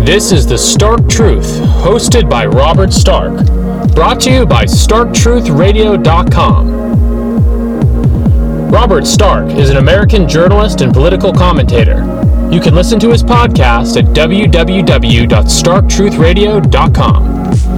This is The Stark Truth, hosted by Robert Stark. Brought to you by StarkTruthRadio.com. Robert Stark is an American journalist and political commentator. You can listen to his podcast at www.starktruthradio.com.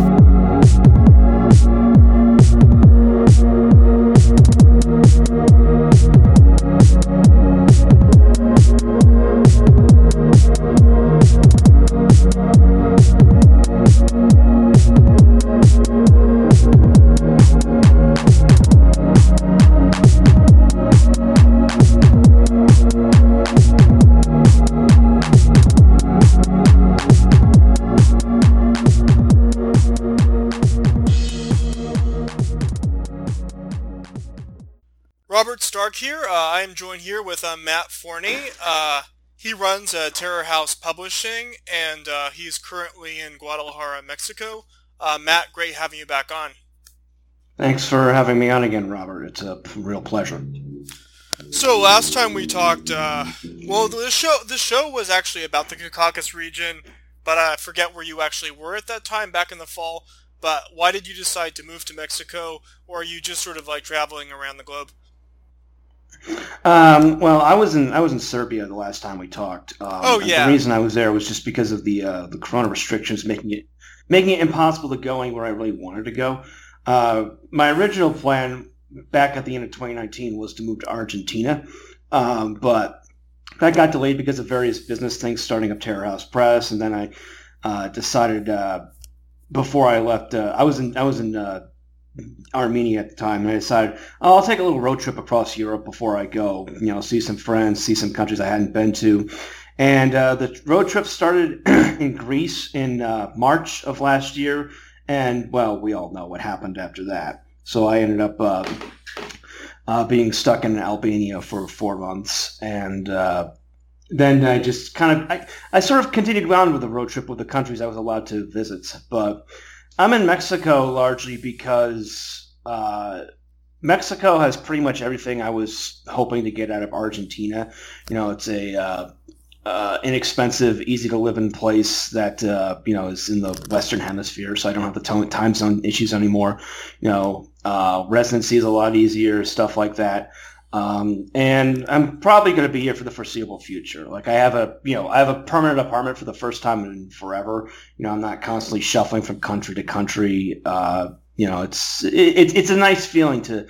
Robert Stark here. I am joined here with Matt Forney. He runs Terror House Publishing, and he's currently in Guadalajara, Mexico. Matt, great having you back on. Thanks for having me on again, Robert. It's a real pleasure. So last time we talked, the show was actually about the Caucasus region, but I forget where you actually were at that time, back in the fall. But why did you decide to move to Mexico, or are you just sort of like traveling around the globe? Well, I was in Serbia the last time we talked. The reason I was there was just because of the corona restrictions making it impossible to go anywhere I really wanted to go. My original plan back at the end of 2019 was to move to Argentina, but that got delayed because of various business things, starting up Terror House Press, and then I decided before I left. I was in Armenia at the time, and I decided I'll take a little road trip across Europe before I go, see some friends, see some countries I hadn't been to. And the road trip started in Greece in March of last year, and, well, we all know what happened after that. So I ended up being stuck in Albania for 4 months, and then I just I sort of continued on with the road trip with the countries I was allowed to visit, but I'm in Mexico largely because Mexico has pretty much everything I was hoping to get out of Argentina. It's a inexpensive, easy to live in place that is in the Western Hemisphere, so I don't have the time zone issues anymore. Residency is a lot easier, stuff like that. And I'm probably going to be here for the foreseeable future. Like I have a permanent apartment for the first time in forever. I'm not constantly shuffling from country to country. It's a nice feeling to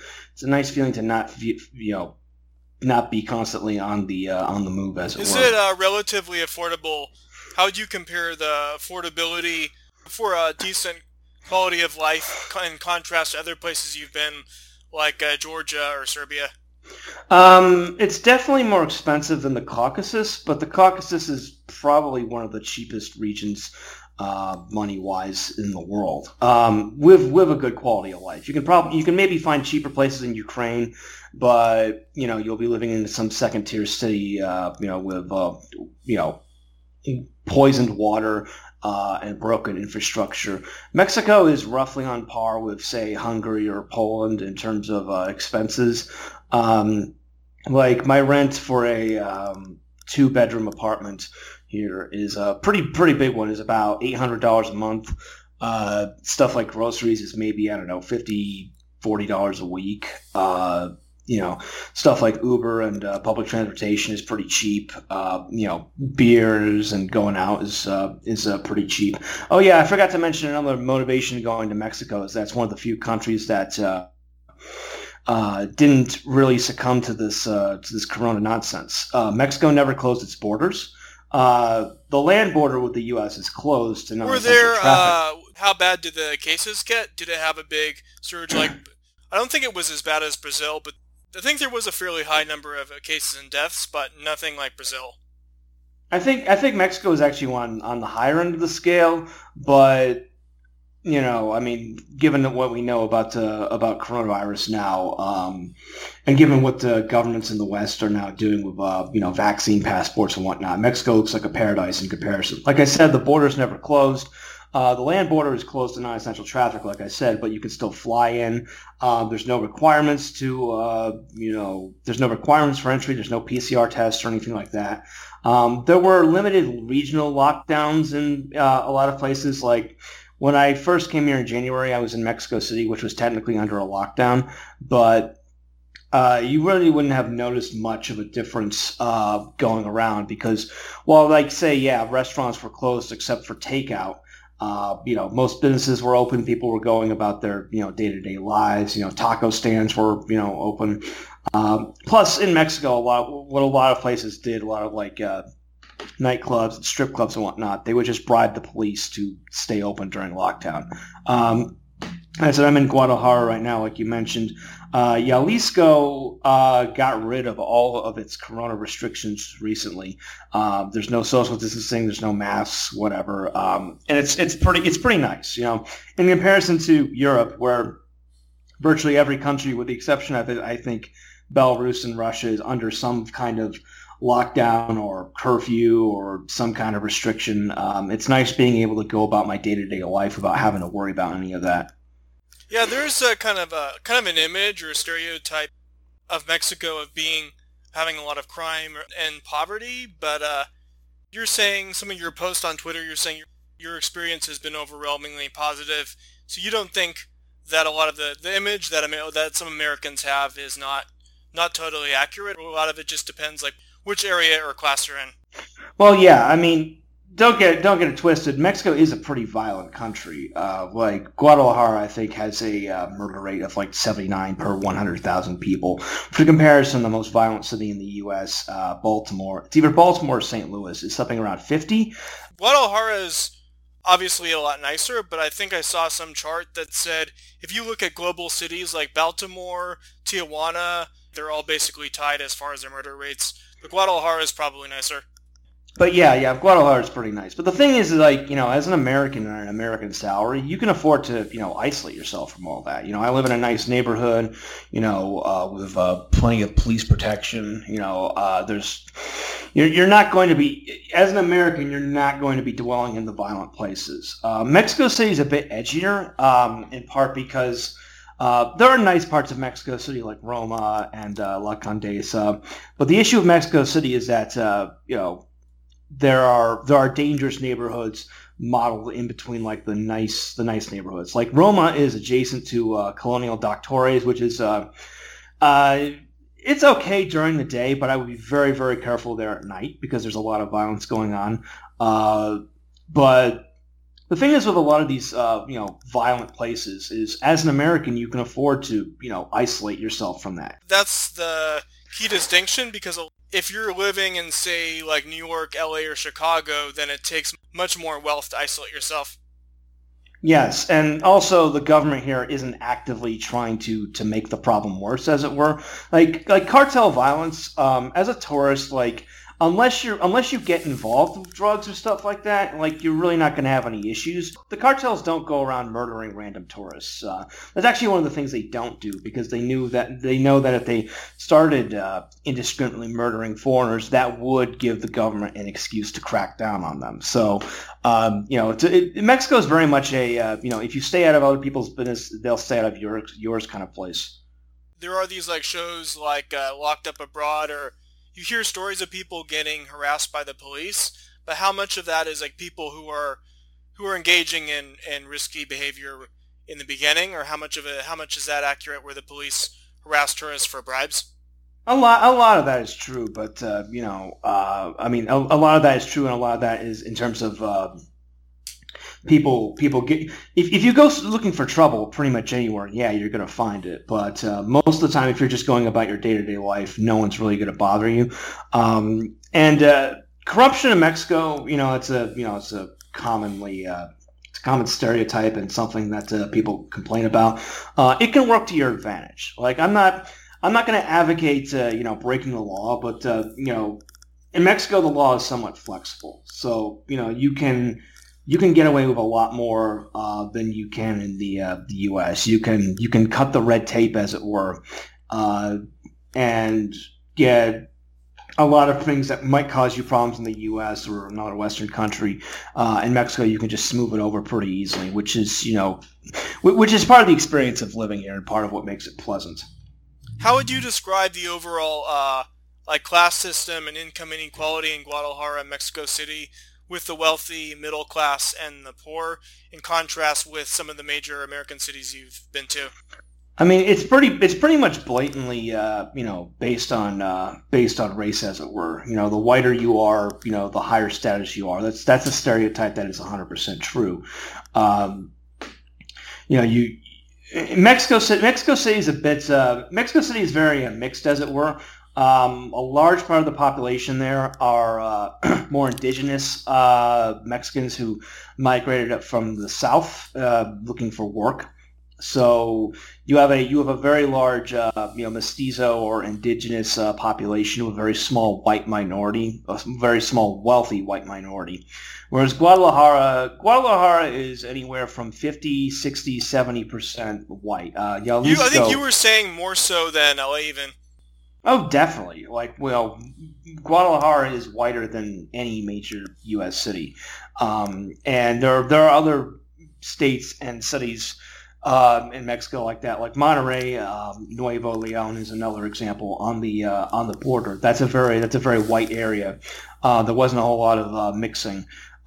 not be constantly on the move, as it were. Is it relatively affordable? How would you compare the affordability for a decent quality of life in contrast to other places you've been, like Georgia or Serbia? It's definitely more expensive than the Caucasus, but the Caucasus is probably one of the cheapest regions, money-wise, in the world. With a good quality of life, you can maybe find cheaper places in Ukraine, but you'll be living in some second-tier city, with poisoned water and broken infrastructure. Mexico is roughly on par with, say, Hungary or Poland in terms of expenses. Like my rent for a 2-bedroom apartment here is a pretty big one, is about $800 a month. Stuff like groceries is maybe, I don't know, $50, $40 a week. Stuff like Uber and public transportation is pretty cheap. Beers and going out is pretty cheap. Oh yeah, I forgot to mention another motivation going to Mexico is that's one of the few countries that didn't really succumb to this corona nonsense. Mexico never closed its borders. The land border with the U.S. is closed to non-essential traffic. How bad did the cases get? Did it have a big surge? I don't think it was as bad as Brazil, but I think there was a fairly high number of cases and deaths, but nothing like Brazil. I think Mexico is actually on the higher end of the scale, but given what we know about coronavirus now, and given what the governments in the West are now doing with vaccine passports and whatnot, Mexico looks like a paradise in comparison. Like I said, the borders never closed. The land border is closed to non-essential traffic, like I said, but you can still fly in. There's no requirements there's no requirements for entry. There's no PCR tests or anything like that. There were limited regional lockdowns in a lot of places. Like when I first came here in January, I was in Mexico City, which was technically under a lockdown, but you really wouldn't have noticed much of a difference going around because, while restaurants were closed except for takeout, most businesses were open. People were going about their, day-to-day lives. Taco stands were, open. Plus, in Mexico, a lot of places did, a lot of nightclubs and strip clubs and whatnot, they would just bribe the police to stay open during lockdown. I said I'm in Guadalajara right now, like you mentioned. Jalisco got rid of all of its corona restrictions recently. There's no social distancing, there's no masks, whatever, and it's pretty nice. In comparison to Europe, where virtually every country, with the exception of I think Belarus and Russia, is under some kind of lockdown or curfew or some kind of restriction. It's nice being able to go about my day-to-day life without having to worry about any of that. Yeah, there's a kind of an image or a stereotype of Mexico of having a lot of crime and poverty, but you're saying, some of your posts on Twitter, you're saying your experience has been overwhelmingly positive, so you don't think that a lot of the image that some Americans have is not totally accurate? A lot of it just depends, like, which area or class you're in. Well, yeah, I mean, don't get it twisted. Mexico is a pretty violent country. Guadalajara, I think, has a murder rate of 79 per 100,000 people. For comparison, the most violent city in the U.S., Baltimore, it's either Baltimore or St. Louis, is something around 50. Guadalajara is obviously a lot nicer, but I think I saw some chart that said if you look at global cities like Baltimore, Tijuana, they're all basically tied as far as their murder rates. But Guadalajara is probably nicer. But yeah, Guadalajara is pretty nice. But the thing is, as an American on an American salary, you can afford to, isolate yourself from all that. I live in a nice neighborhood, with plenty of police protection. You're not going to be, as an American, you're not going to be dwelling in the violent places. Mexico City is a bit edgier, in part because there are nice parts of Mexico City like Roma and La Condesa. But the issue of Mexico City is that, there are dangerous neighborhoods modeled in between the nice neighborhoods. Like Roma is adjacent to Colonial Doctores, which is it's okay during the day, but I would be very, very careful there at night because there's a lot of violence going on. But the thing is with a lot of these violent places is, as an American, you can afford to isolate yourself from that. That's the key distinction, because if you're living in, say, like New York, LA, or Chicago, then it takes much more wealth to isolate yourself. Yes, and also the government here isn't actively trying to make the problem worse, as it were. Like cartel violence, as a tourist, unless you get involved with drugs or stuff like that, you're really not going to have any issues. The cartels don't go around murdering random tourists. That's actually one of the things they don't do, because they know that if they started indiscriminately murdering foreigners, that would give the government an excuse to crack down on them. So, Mexico is very much a if you stay out of other people's business, they'll stay out of yours kind of place. There are these shows like Locked Up Abroad, or you hear stories of people getting harassed by the police, but how much of that is people who are engaging in risky behavior in the beginning, or how much is that accurate, where the police harass tourists for bribes? A lot of that is true, but a lot of that is true, and a lot of that is in terms of people get, if you go looking for trouble pretty much anywhere, yeah, you're going to find it. But most of the time, if you're just going about your day-to-day life, no one's really going to bother you. And corruption in Mexico, it's a common stereotype and something that people complain about. It can work to your advantage. I'm not going to advocate breaking the law, but in Mexico the law is somewhat flexible, so you can get away with a lot more than you can in the U.S. You can cut the red tape, as it were, and get a lot of things that might cause you problems in the U.S. or another Western country. In Mexico, you can just smooth it over pretty easily, which is part of the experience of living here and part of what makes it pleasant. How would you describe the overall class system and income inequality in Guadalajara and Mexico City with the wealthy, middle class, and the poor, in contrast with some of the major American cities you've been to? I mean, it's pretty much blatantly, based on race, as it were. The whiter you are, the higher status you are. That's a stereotype that is 100% true. Mexico City is Mexico City is very mixed, as it were. A large part of the population there are more indigenous Mexicans who migrated up from the south looking for work. So you have a very large mestizo or indigenous population with a very small white minority, a very small wealthy white minority. Whereas Guadalajara is anywhere from 50, 60, 70% white. I think you were saying more so than LA even. Oh, definitely. Guadalajara is whiter than any major U.S. city, and there are other states and cities in Mexico like that, like Monterrey. Nuevo León is another example on the border. That's a very white area. There wasn't a whole lot of mixing.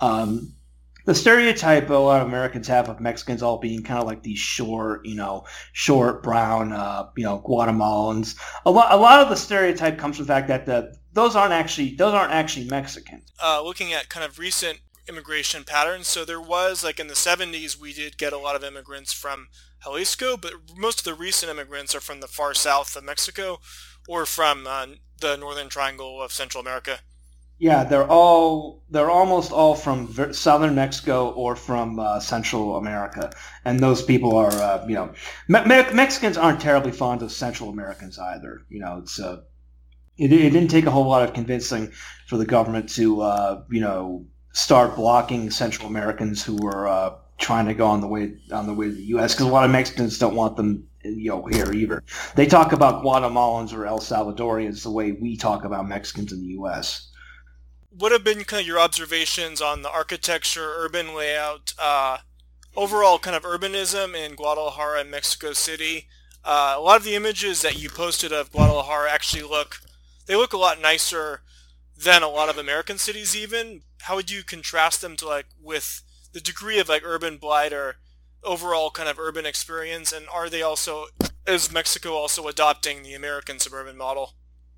The stereotype a lot of Americans have of Mexicans all being kind of like these short brown, Guatemalans. A lot of the stereotype comes from the fact that those aren't actually Mexicans. Looking at kind of recent immigration patterns, so there was, in the 70s, we did get a lot of immigrants from Jalisco, but most of the recent immigrants are from the far south of Mexico or from the northern triangle of Central America. Yeah, they're almost all from southern Mexico or from Central America, and those people are, Mexicans aren't terribly fond of Central Americans either. It didn't take a whole lot of convincing for the government to, start blocking Central Americans who were trying to go on the way to the U.S. because a lot of Mexicans don't want them, here either. They talk about Guatemalans or El Salvadorians the way we talk about Mexicans in the U.S. What have been kind of your observations on the architecture, urban layout, overall kind of urbanism in Guadalajara and Mexico City? A lot of the images that you posted of Guadalajara actually look a lot nicer than a lot of American cities even. How would you contrast them to with the degree of urban blight or overall kind of urban experience? And is Mexico also adopting the American suburban model?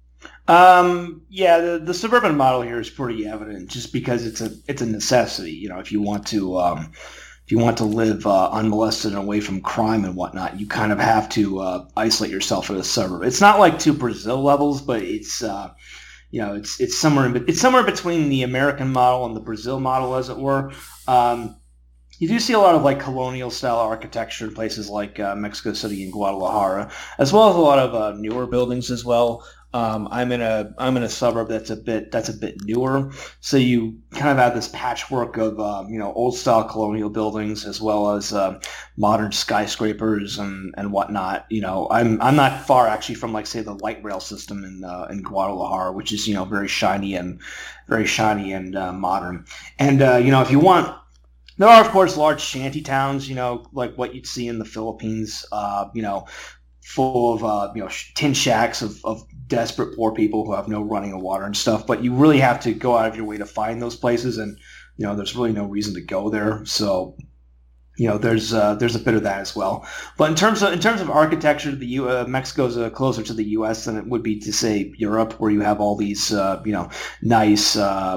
The suburban model here is pretty evident just because it's a necessity. If you want to live unmolested and away from crime and whatnot, you kind of have to isolate yourself in a suburb. It's not like to Brazil levels, but it's it's somewhere between the American model and the Brazil model, as it were. You do see a lot of colonial style architecture in places like Mexico City and Guadalajara, as well as a lot of newer buildings as well. I'm in a suburb that's a bit newer, so you kind of have this patchwork of old style colonial buildings as well as modern skyscrapers and whatnot. I'm not far actually from say the light rail system in Guadalajara, which is very shiny and modern. And if you want. There are, of course, large shanty towns, like what you'd see in the Philippines, full of, tin shacks of desperate poor people who have no running water and stuff. But you really have to go out of your way to find those places, and, there's really no reason to go there. So, there's a bit of that as well. But in terms of architecture, Mexico's closer to the U.S. than it would be to say Europe, where you have all these nice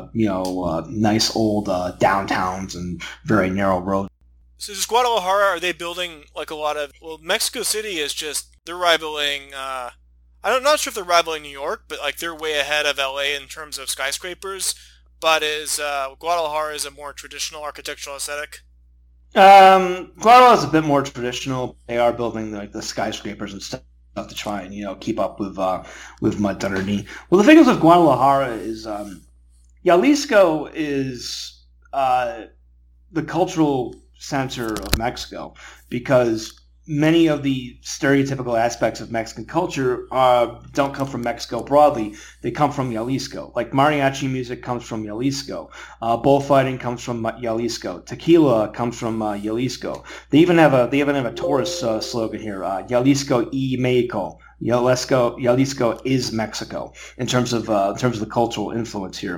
old downtowns and very narrow roads. So does Guadalajara, are they building Mexico City is they're rivaling. I'm not sure if they're rivaling New York, but they're way ahead of LA in terms of skyscrapers. But is Guadalajara is a more traditional architectural aesthetic? Guadalajara is a bit more traditional. They are building the skyscrapers and stuff to try and keep up with modernity. Well, the thing is with Guadalajara is Jalisco is the cultural center of Mexico because many of the stereotypical aspects of Mexican culture don't come from Mexico broadly. They come from Jalisco. Like mariachi music comes from Jalisco. Bullfighting comes from Jalisco. Tequila comes from Jalisco. They even have a tourist slogan here: Jalisco y Mexico. Jalisco is Mexico in terms of the cultural influence here.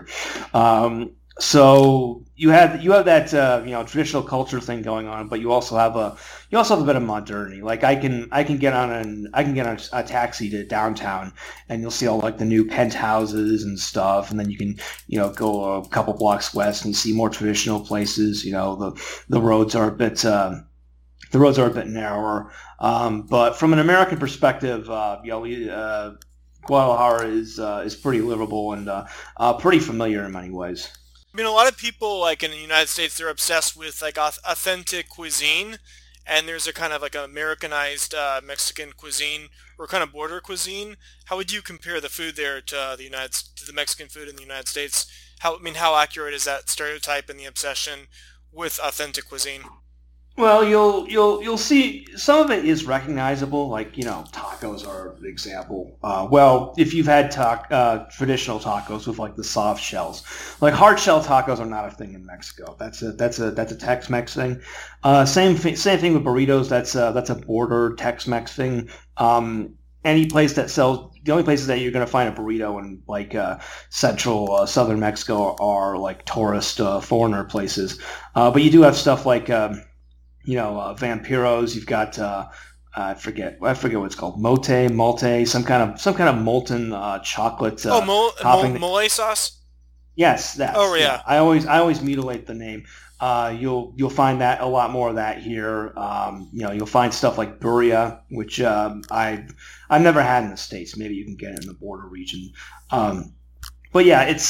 So you have that traditional culture thing going on, but you also have a bit of modernity. Like I can get on a taxi to downtown, and you'll see all like the new penthouses and stuff, and then you can go a couple blocks west and see more traditional places. The roads are a bit narrower, but from an American perspective, Guadalajara is pretty livable and pretty familiar in many ways. I mean, a lot of people, like in the United States, they're obsessed with like authentic cuisine, and there's a kind of like Americanized Mexican cuisine or kind of border cuisine. How would you compare the food there to the Mexican food in the United States? How accurate is that stereotype and the obsession with authentic cuisine? Well, you'll see some of it is recognizable, like tacos are an example. Well, if you've had traditional tacos with like the soft shells, like hard shell tacos are not a thing in Mexico. That's a Tex-Mex thing. Same thing with burritos. That's a border Tex-Mex thing. Any place that sells, the only places that you're going to find a burrito in like central southern Mexico are like tourist foreigner places. But you do have stuff like Vampiros. You've got I forget what it's called, malte, some kind of molten chocolate topping. Mole sauce. Yes, that. Oh yeah. I always mutilate the name. You'll find that a lot more of that here. You'll find stuff like birria, which I've never had in the States. Maybe you can get it in the border region. But yeah, it's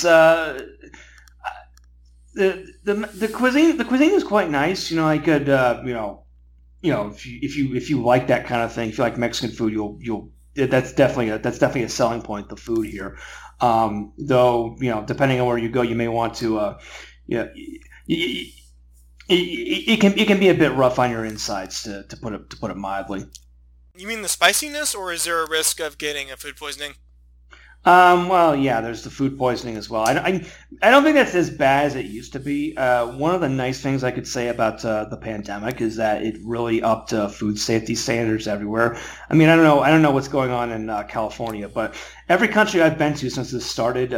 the cuisine is quite nice. I could if you like that kind of thing, if you like Mexican food, that's definitely a selling point. The food here, though, depending on where you go, you may want to it can be a bit rough on your insides to put it mildly. You mean the spiciness, or is there a risk of getting a food poisoning? Well, yeah, there's the food poisoning as well. I don't think that's as bad as it used to be. One of the nice things I could say about the pandemic is that it really upped food safety standards everywhere. I mean, I don't know what's going on in California, but every country I've been to since this started,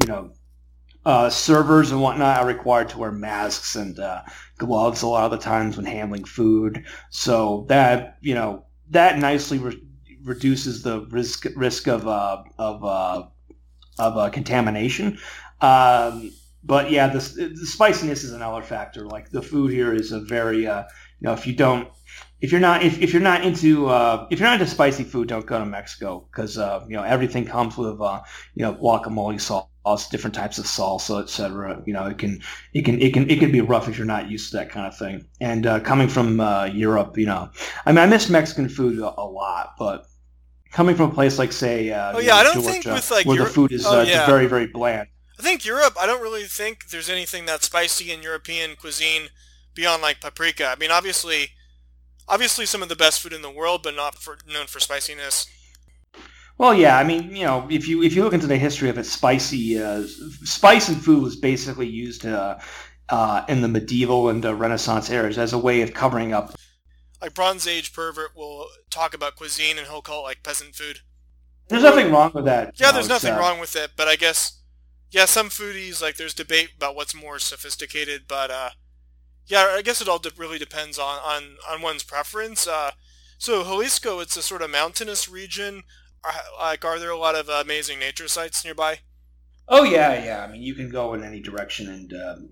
servers and whatnot are required to wear masks and gloves a lot of the times when handling food. So that nicely reduces the risk of contamination. But yeah, the spiciness is another factor. Like the food here is a very if you're not into spicy food, don't go to Mexico, because everything comes with guacamole sauce, different types of salsa, etc. It can be rough if you're not used to that kind of thing. And coming from Europe, I miss Mexican food a lot, but coming from a place like, say, I don't Georgia, think with like where the food is just very, very bland. I think Europe, I don't really think there's anything that's spicy in European cuisine beyond like paprika. I mean, obviously some of the best food in the world, but not known for spiciness. Well, yeah, I mean, if you look into the history of it, spice in food was basically used in the medieval and Renaissance eras as a way of covering up. Like Bronze Age pervert will talk about cuisine and he'll call it like peasant food. There's nothing wrong with that. Yeah, there's nothing wrong with it, but I guess, some foodies, like there's debate about what's more sophisticated, but I guess it all really depends on one's preference. So Jalisco, it's a sort of mountainous region. Are there a lot of amazing nature sites nearby? Oh yeah. I mean, you can go in any direction, and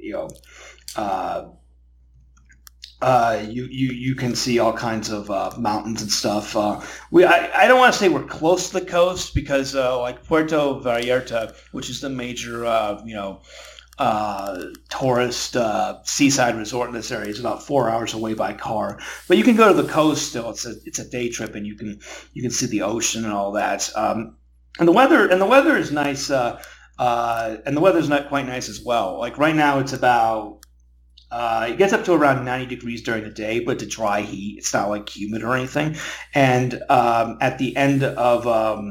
you can see all kinds of mountains and stuff. I don't want to say we're close to the coast, because like Puerto Vallarta, which is the major tourist seaside resort in this area, is about 4 hours away by car. But you can go to the coast still. It's a day trip, and you can see the ocean and all that. And the weather is nice. And the weather's not quite nice as well. Like right now, it's about It gets up to around 90 degrees during the day, but it's a dry heat. It's not like humid or anything. And at the end of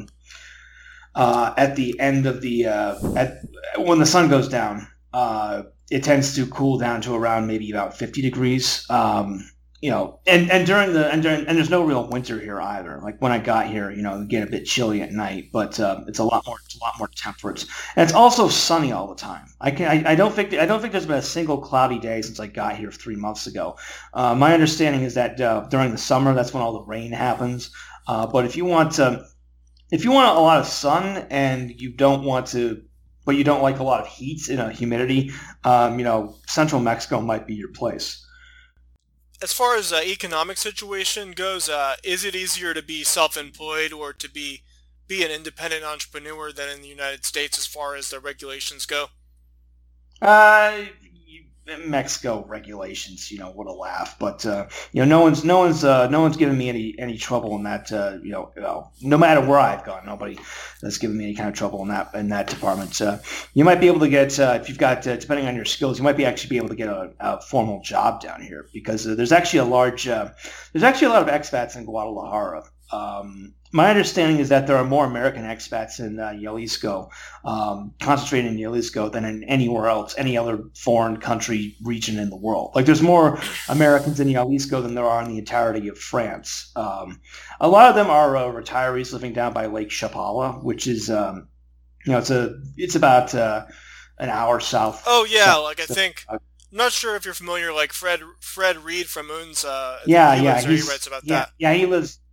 when the sun goes down, it tends to cool down to around maybe about 50 degrees. And there's no real winter here either. Like when I got here, it get a bit chilly at night, but it's a lot more temperate. And it's also sunny all the time. I don't think there's been a single cloudy day since I got here 3 months ago. My understanding is that during the summer, that's when all the rain happens. But if you want a lot of sun and you don't want to, but you don't like a lot of heat humidity, central Mexico might be your place. As far as economic situation goes, is it easier to be self-employed or to be an independent entrepreneur than in the United States as far as the regulations go? Mexico regulations, what a laugh. But no one's given me any trouble in that. No matter where I've gone, nobody has given me any kind of trouble in that department. You might be able to get if you've got depending on your skills, you might actually be able to get a formal job down here because there's actually a lot of expats in Guadalajara. My understanding is that there are more American expats in Jalisco, concentrated in Jalisco, than in anywhere else, any other foreign country region in the world. Like there's more Americans in Jalisco than there are in the entirety of France. A lot of them are retirees living down by Lake Chapala, which is, it's about an hour south. Oh yeah, I think. I'm not sure if you're familiar, like Fred Reed from Moon's. He writes about that. Yeah, he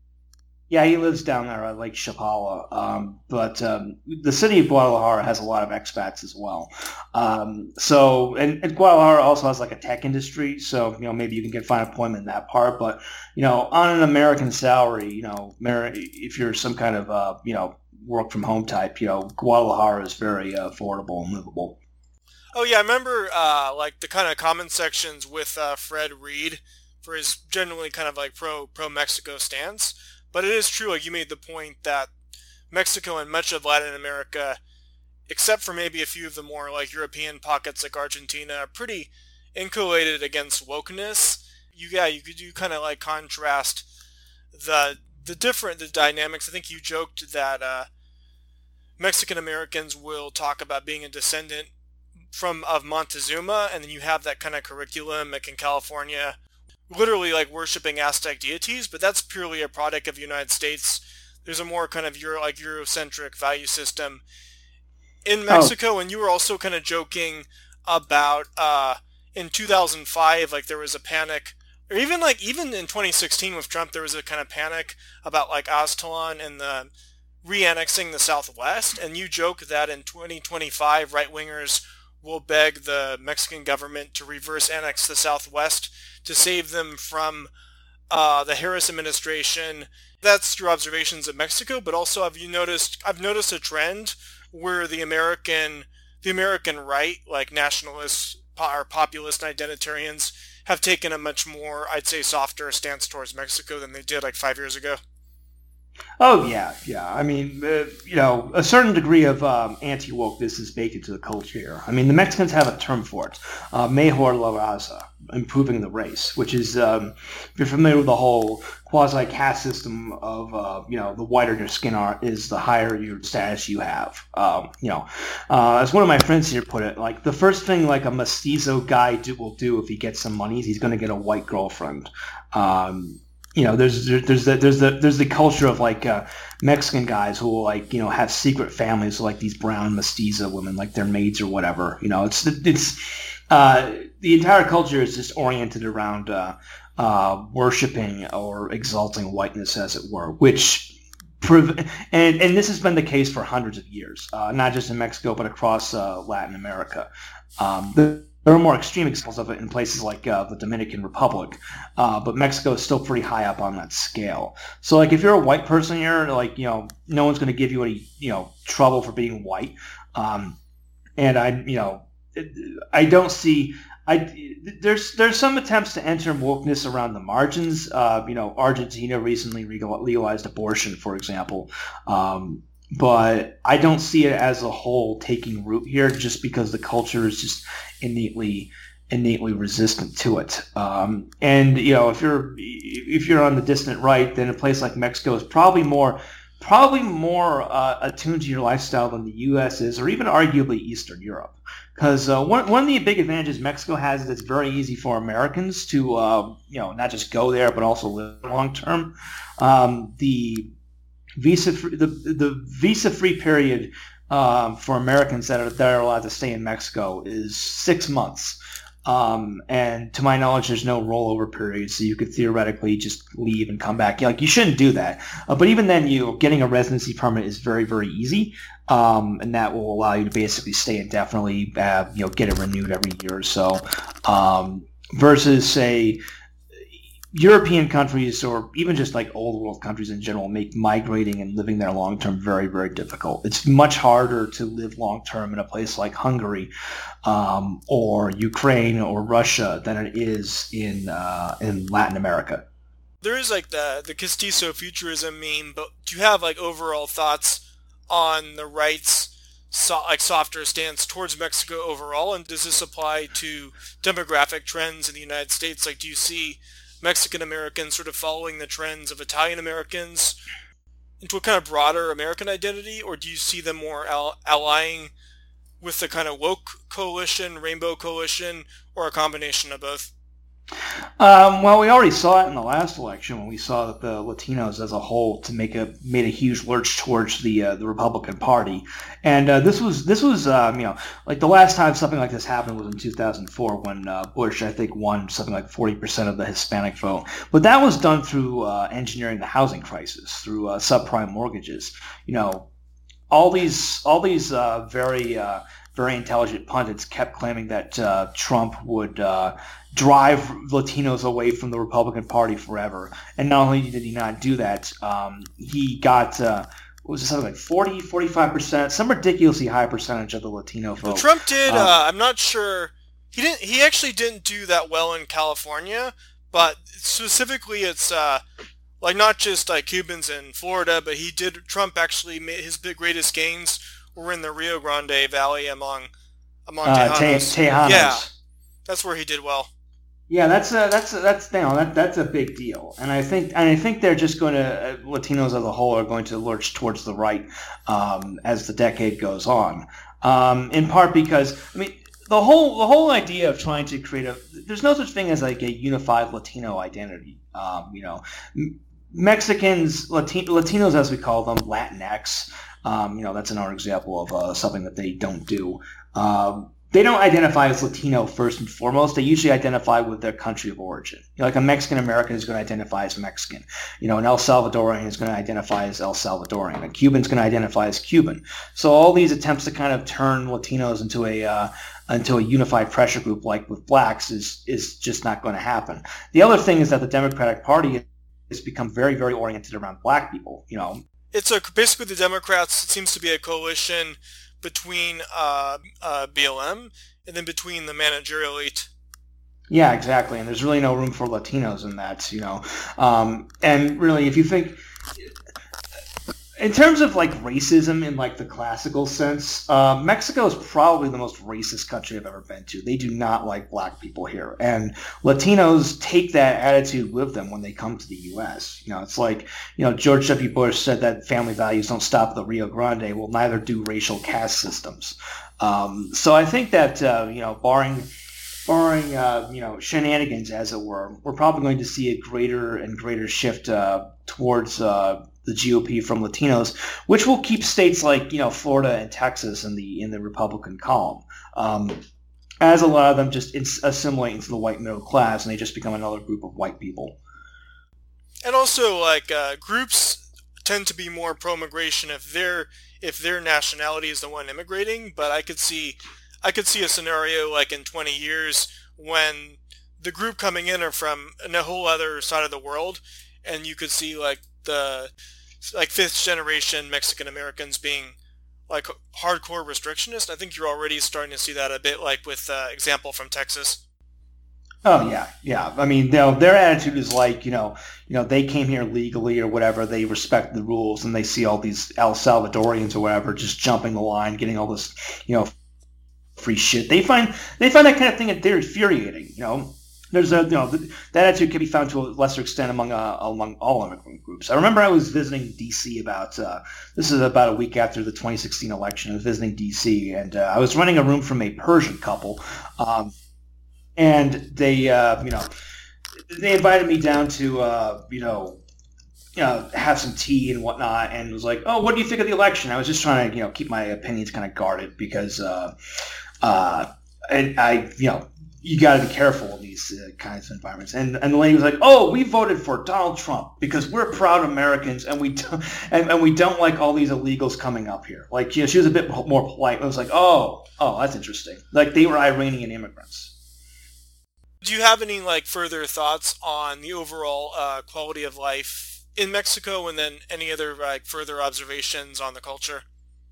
lives down there at Lake Chapala, but the city of Guadalajara has a lot of expats as well. And Guadalajara also has like a tech industry, so maybe you can find employment in that part. But on an American salary, if you're some kind of work from home type, Guadalajara is very affordable and livable. Oh yeah, I remember the kind of comment sections with Fred Reed for his generally kind of like pro Mexico stance. But it is true, like you made the point that Mexico and much of Latin America, except for maybe a few of the more like European pockets like Argentina, are pretty insulated against wokeness. You could kind of like contrast the dynamics. I think you joked that Mexican Americans will talk about being a descendant of Montezuma, and then you have that kind of curriculum like in California, literally like worshiping Aztec deities, but that's purely a product of the United States. There's a more kind of Eurocentric value system in Mexico, and you were also kind of joking about in 2005, like there was a panic, or even in 2016 with Trump, there was a kind of panic about like Aztlan and the re-annexing the Southwest, and you joke that in 2025, right-wingers will beg the Mexican government to reverse annex the Southwest to save them from the Harris administration. That's your observations of Mexico, but also I've noticed a trend where the American right, like nationalists or populist identitarians, have taken a much more, I'd say, softer stance towards Mexico than they did like 5 years ago. Oh, yeah. I mean, a certain degree of anti-wokeness is baked into the culture here. I mean, the Mexicans have a term for it, mejor la raza, improving the race, which is, if you're familiar with the whole quasi-caste system of, the whiter your skin is, the higher your status you have. As one of my friends here put it, like, the first thing, like, a mestizo guy will do if he gets some money is he's going to get a white girlfriend. There's the culture of like Mexican guys who will like have secret families like these brown mestiza women, like their maids or whatever. It's the entire culture is just oriented around worshiping or exalting whiteness, as it were, and this has been the case for hundreds of years, not just in Mexico but across Latin America. There are more extreme examples of it in places like the Dominican Republic, but Mexico is still pretty high up on that scale. So, like, if you're a white person here, like, no one's going to give you any, trouble for being white. And I don't see. There's some attempts to enter wokeness around the margins. Argentina recently legalized abortion, for example. But I don't see it as a whole taking root here just because the culture is just innately innately resistant to it. And if you're on the distant right, then a place like Mexico is probably more attuned to your lifestyle than the U.S. is, or even arguably Eastern Europe. Because one of the big advantages Mexico has is it's very easy for Americans to not just go there but also live long term. The visa-free period for Americans that are allowed to stay in Mexico is 6 months. And to my knowledge, there's no rollover period, so you could theoretically just leave and come back. You shouldn't do that. But even then, getting a residency permit is very, very easy, and that will allow you to basically stay indefinitely. Get it renewed every year or so, versus say European countries or even just like old world countries in general make migrating and living there long term very, very difficult. It's much harder to live long term in a place like Hungary or Ukraine or Russia than it is in Latin America. There is like the Castizo futurism meme, but do you have like overall thoughts on the right's softer stance towards Mexico overall, and does this apply to demographic trends in the United States? Like, do you see Mexican Americans sort of following the trends of Italian Americans into a kind of broader American identity, or do you see them more allying with the kind of woke coalition, rainbow coalition, or a combination of both? Well, we already saw it in the last election when we saw that the Latinos as a whole made a huge lurch towards the Republican Party, and this was like the last time something like this happened was in 2004 when Bush, I think, won something like 40% of the Hispanic vote, but that was done through engineering the housing crisis through subprime mortgages. All these very very intelligent pundits kept claiming that Trump would drive Latinos away from the Republican Party forever. And not only did he not do that, he got, something like 40, 45%, some ridiculously high percentage of the Latino vote. Well, Trump did, I'm not sure, he actually didn't do that well in California, but specifically it's like not just like Cubans in Florida, but Trump actually made his greatest gains were in the Rio Grande Valley among Tejanos. Yeah, that's where he did well. Yeah, that's a big deal, and I think they're just going to Latinos as a whole are going to lurch towards the right as the decade goes on. In part because the whole idea of trying to create there's no such thing as like a unified Latino identity. Mexicans, Latinos as we call them, Latinx. That's another example of something that they don't do. They don't identify as Latino first and foremost. They usually identify with their country of origin. Like a Mexican American is going to identify as Mexican. An El Salvadorian is going to identify as El Salvadorian. A Cuban is going to identify as Cuban. So all these attempts to kind of turn Latinos into a unified pressure group like with blacks is just not going to happen. The other thing is that the Democratic Party has become very, very oriented around black people. It's basically the Democrats. It seems to be a coalition between BLM and then between the managerial elite. Yeah, exactly. And there's really no room for Latinos in that, And really, if you think in terms of like racism in like the classical sense, Mexico is probably the most racist country I've ever been to. They do not like black people here, and Latinos take that attitude with them when they come to the U.S. It's like George W. Bush said that family values don't stop at the Rio Grande. Well, neither do racial caste systems. So I think that barring shenanigans, as it were, we're probably going to see a greater and greater shift towards the GOP from Latinos, which will keep states like Florida and Texas in the Republican column, as a lot of them just assimilate into the white middle class and they just become another group of white people. And also, like groups tend to be more pro-migration if their nationality is the one immigrating. But I could see a scenario like in 20 years when the group coming in are from a whole other side of the world, and you could see like the fifth generation Mexican Americans being like hardcore restrictionist. I think you're already starting to see that a bit, like with example from Texas. Oh yeah. Their attitude is like they came here legally or whatever. They respect the rules, and they see all these El Salvadorians or whatever just jumping the line, getting all this free shit. They find that kind of thing infuriating. There's that attitude can be found to a lesser extent among all immigrant groups. I remember I was visiting D.C. this is about a week after the 2016 election. I was visiting D.C. and I was renting a room from a Persian couple, and they invited me down to have some tea and whatnot, and was like, "Oh, what do you think of the election?" I was just trying to keep my opinions kind of guarded because you got to be careful in these kinds of environments. And the lady was like, "Oh, we voted for Donald Trump because we're proud Americans, and we don't like all these illegals coming up here." Like, she was a bit more polite. I was like, "Oh, that's interesting." Like, they were Iranian immigrants. Do you have any further thoughts on the overall quality of life in Mexico, and then any other further observations on the culture?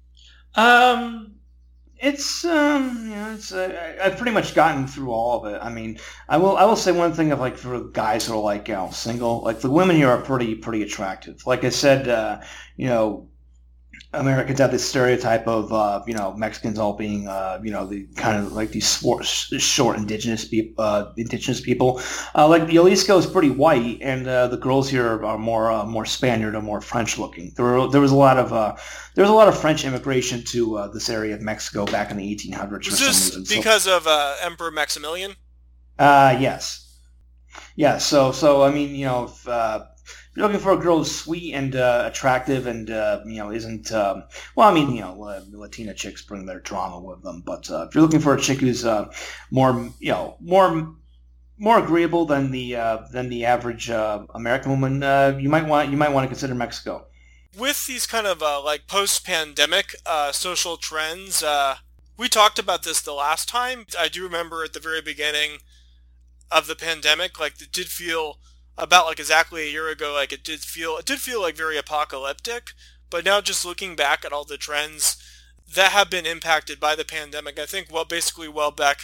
I've pretty much gotten through all of it. I mean, I will say one thing of for guys who are single, the women here are pretty attractive. Like I said, Americans have this stereotype of Mexicans all being the kind of these short indigenous people. The Jalisco is pretty white, and the girls here are more Spaniard or more French looking. There was a lot of French immigration to this area of Mexico back in the 1800s. Was this because of Emperor Maximilian? Yes. Yeah. So I mean, if you're looking for a girl who's sweet and attractive and isn't Latina chicks bring their drama with them, but if you're looking for a chick who's more agreeable than the average American woman, you might want to consider Mexico. With these kind of post-pandemic social trends, we talked about this the last time. I do remember at the very beginning of the pandemic, it did feel about exactly a year ago, it did feel very apocalyptic. But now, just looking back at all the trends that have been impacted by the pandemic, I think Welbeck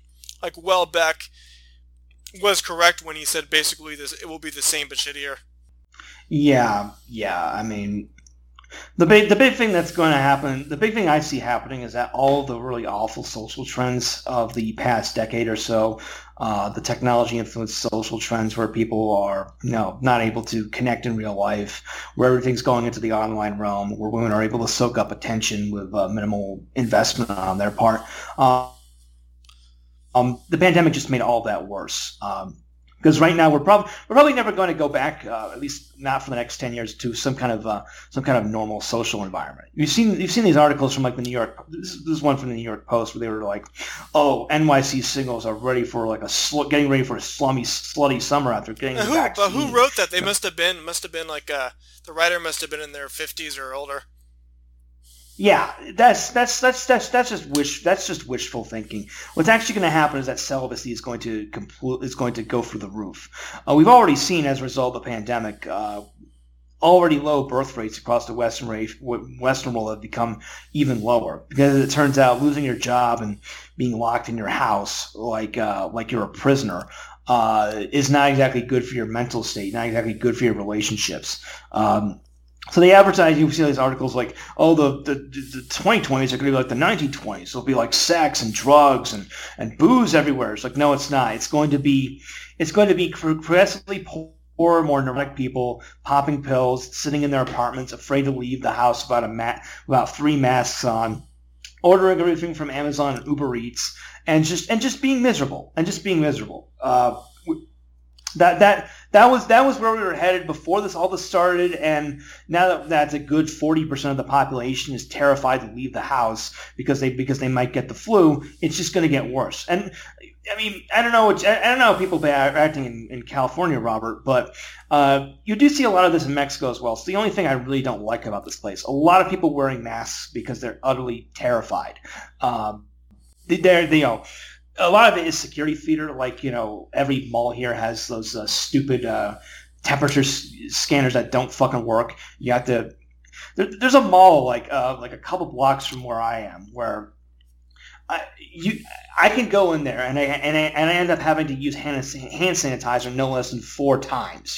was correct when he said basically it will be the same but shittier. Yeah. I mean, the big thing that's going to happen, the big thing I see happening is that all the really awful social trends of the past decade or so, the technology-influenced social trends where people are not able to connect in real life, where everything's going into the online realm, where women are able to soak up attention with minimal investment on their part. The pandemic just made all that worse. Because right now we're probably never going to go back, at least not for the next 10 years, to some kind of normal social environment. You've seen these articles from the New York. This is one from the New York Post where they were like, "Oh, NYC singles are ready for getting ready for a slutty summer after getting the vaccine." But who wrote that? They must have been the writer must have been in their 50s or older. Yeah, that's just wishful thinking. What's actually going to happen is that celibacy is going to go through the roof. We've already seen, as a result of the pandemic, already low birth rates across the Western world have become even lower, because it turns out losing your job and being locked in your house like you're a prisoner is not exactly good for your mental state, not exactly good for your relationships. So they advertise, you see these articles like, "Oh, the 2020s are going to be like the 1920s. It'll be like sex and drugs and booze everywhere." It's like, no, it's not. It's going to be progressively poor, more neurotic people popping pills, sitting in their apartments, afraid to leave the house without 3 masks on, ordering everything from Amazon and Uber Eats, and just being miserable. That was where we were headed before all this started, and now that's a good 40% of the population is terrified to leave the house because they might get the flu. It's just going to get worse. And I mean, I don't know how people are acting in California, Robert, but you do see a lot of this in Mexico as well. It's the only thing I really don't like about this place. A lot of people wearing masks because they're utterly terrified. A lot of it is security theater. Every mall here has those stupid temperature scanners that don't fucking work. You have to. There's a mall like a couple blocks from where I am where I can go in there and I end up having to use hand sanitizer no less than 4 times.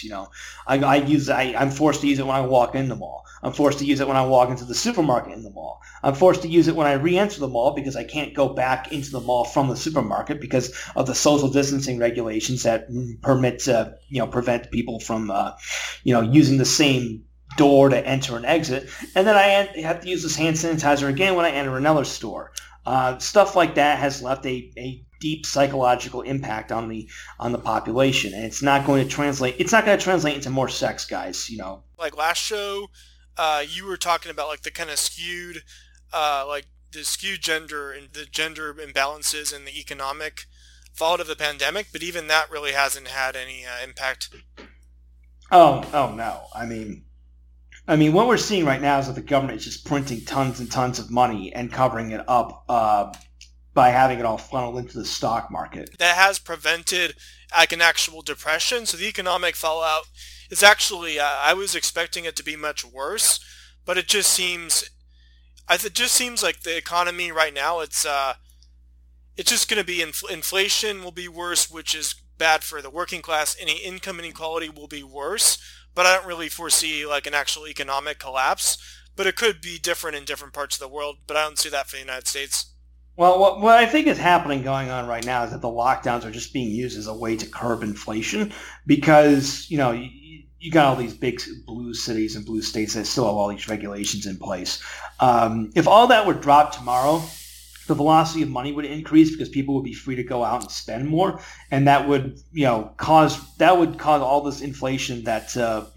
I'm forced to use it when I walk in the mall. I'm forced to use it when I walk into the supermarket in the mall. I'm forced to use it when I re-enter the mall because I can't go back into the mall from the supermarket because of the social distancing regulations that prevent people from using the same door to enter and exit. And then I have to use this hand sanitizer again when I enter another store. Stuff like that has left a deep psychological impact on the population, and it's not going to translate into more sex, guys. Like last show, you were talking about like the kind of skewed, the skewed gender and the gender imbalances and the economic fallout of the pandemic, but even that really hasn't had any impact. Oh no! I mean, what we're seeing right now is that the government is just printing tons and tons of money and covering it up by having it all funneled into the stock market. That has prevented like an actual depression. So the economic fallout is actually, I was expecting it to be much worse, but it just seems like the economy right now, it's just going to be inflation will be worse, which is bad for the working class. Any income inequality will be worse. But I don't really foresee like an actual economic collapse. But it could be different in different parts of the world. But I don't see that for the United States. Well, what I think is going on right now is that the lockdowns are just being used as a way to curb inflation because, you got all these big blue cities and blue states that still have all these regulations in place. If all that were dropped tomorrow, the velocity of money would increase because people would be free to go out and spend more, and that would cause all this inflation that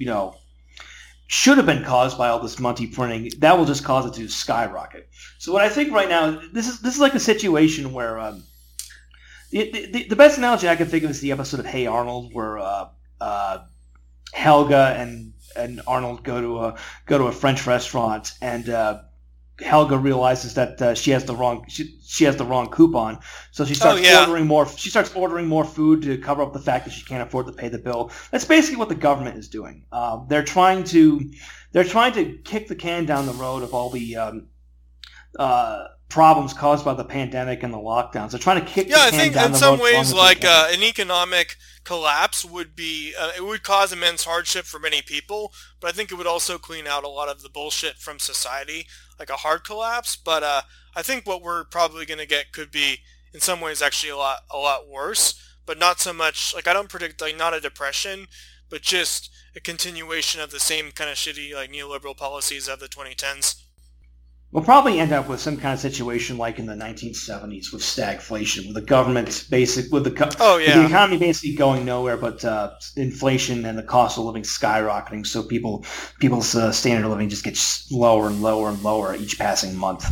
should have been caused by all this money printing. That will just cause it to skyrocket. So what I think right now, this is like a situation where the best analogy I can think of is the episode of Hey Arnold, where Helga and Arnold go to a French restaurant, and Helga realizes that she has the wrong coupon, so she starts ordering more. She starts ordering more food to cover up the fact that she can't afford to pay the bill. That's basically what the government is doing. They're trying to kick the can down the road of all the problems caused by the pandemic and the lockdowns. They're trying to kick the can down the road. Yeah, I think in some ways, like an economic collapse would be, it would cause immense hardship for many people, but I think it would also clean out a lot of the bullshit from society, like a hard collapse. But I think what we're probably going to get could be, in some ways, actually a lot worse, but not so much, like I don't predict, like not a depression, but just a continuation of the same kind of shitty, like neoliberal policies of the 2010s. We'll probably end up with some kind of situation like in the 1970s with stagflation, with the government with the economy basically going nowhere, but inflation and the cost of living skyrocketing. So people's standard of living just gets lower and lower and lower each passing month.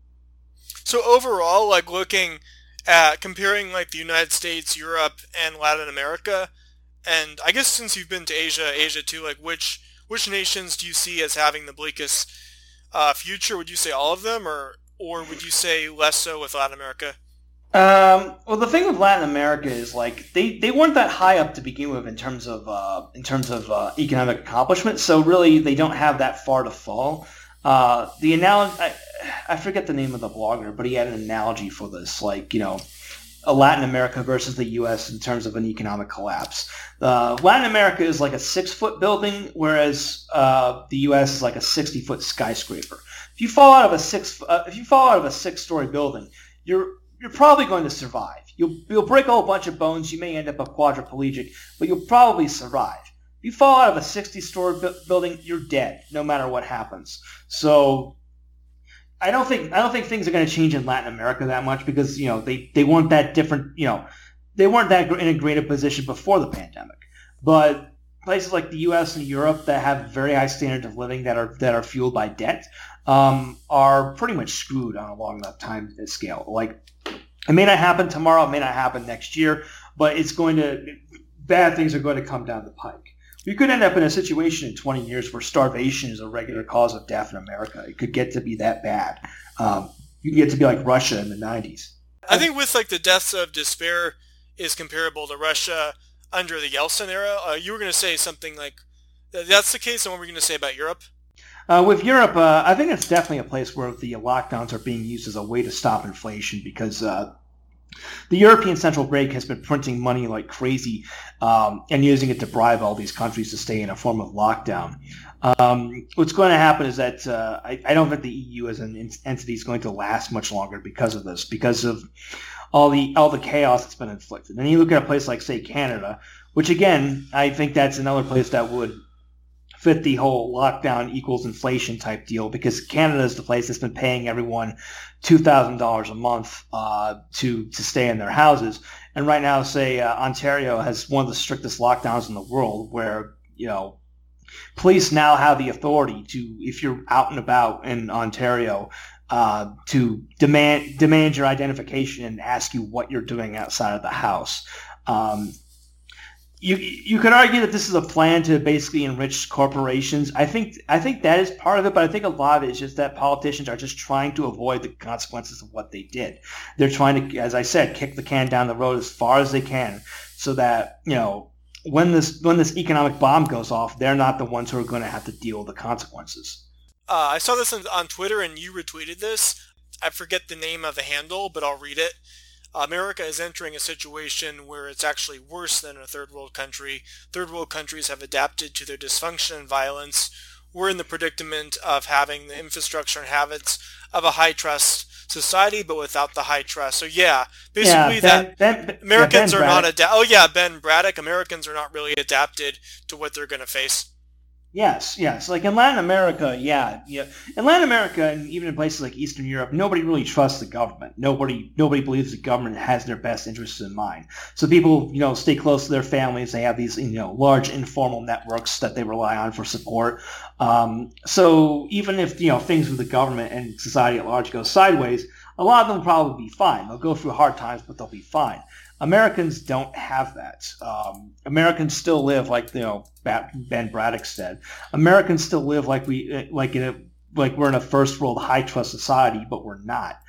So overall, like looking at comparing like the United States, Europe, and Latin America, and I guess since you've been to Asia too, like which nations do you see as having the bleakest future? Would you say all of them, or would you say less so with Latin America? Well, the thing with Latin America is like they weren't that high up to begin with in terms of economic accomplishment. So really, they don't have that far to fall. The analogy, I forget the name of the blogger, but he had an analogy for this, like Latin America versus the U.S. in terms of an economic collapse. Latin America is like a 6-foot building, whereas the U.S. is like a 60-foot skyscraper. If you fall out of a 6-story building, you're probably going to survive. You'll break a whole bunch of bones. You may end up a quadriplegic, but you'll probably survive. If you fall out of a 60-story building, you're dead, no matter what happens. So I don't think things are going to change in Latin America that much because they weren't that different. They weren't that in a greater position before the pandemic. But places like the U.S. and Europe that have very high standards of living that are fueled by debt are pretty much screwed on a long enough time scale. Like it may not happen tomorrow, it may not happen next year, but bad things are going to come down the pike. We could end up in a situation in 20 years where starvation is a regular cause of death in America. It could get to be that bad. You get to be like Russia in the 90s. I think with like the deaths of despair is comparable to Russia under the Yeltsin era. You were going to say something like that's the case, and what were you going to say about Europe? With Europe, I think it's definitely a place where the lockdowns are being used as a way to stop inflation because the European Central Bank has been printing money like crazy and using it to bribe all these countries to stay in a form of lockdown. What's going to happen is that I don't think the EU as an entity is going to last much longer because of this, because of all the chaos that's been inflicted. And you look at a place like, say, Canada, which again, I think that's another place that would fit the whole lockdown equals inflation type deal, because Canada is the place that's been paying everyone $2,000 a month to stay in their houses. And right now, say, Ontario has one of the strictest lockdowns in the world where, police now have the authority to, if you're out and about in Ontario, to demand your identification and ask you what you're doing outside of the house. You could argue that this is a plan to basically enrich corporations. I think that is part of it, but I think a lot of it is just that politicians are just trying to avoid the consequences of what they did. They're trying to, as I said, kick the can down the road as far as they can, so that when this economic bomb goes off, they're not the ones who are going to have to deal with the consequences. I saw this on Twitter, and you retweeted this. I forget the name of the handle, but I'll read it. America is entering a situation where it's actually worse than a third world country. Third world countries have adapted to their dysfunction and violence. We're in the predicament of having the infrastructure and habits of a high trust society, but without the high trust. So basically Americans are not Ben Braddock. Americans are not really adapted to what they're going to face. Yes. Like in Latin America, in Latin America, and even in places like Eastern Europe, nobody really trusts the government. Nobody believes the government has their best interests in mind. So people, stay close to their families. They have these, large informal networks that they rely on for support. So even if, things with the government and society at large go sideways, a lot of them will probably be fine. They'll go through hard times, but they'll be fine. Americans don't have that. Americans still live like Ben Braddock said. Americans still live like we're in a first world high trust society, but we're not.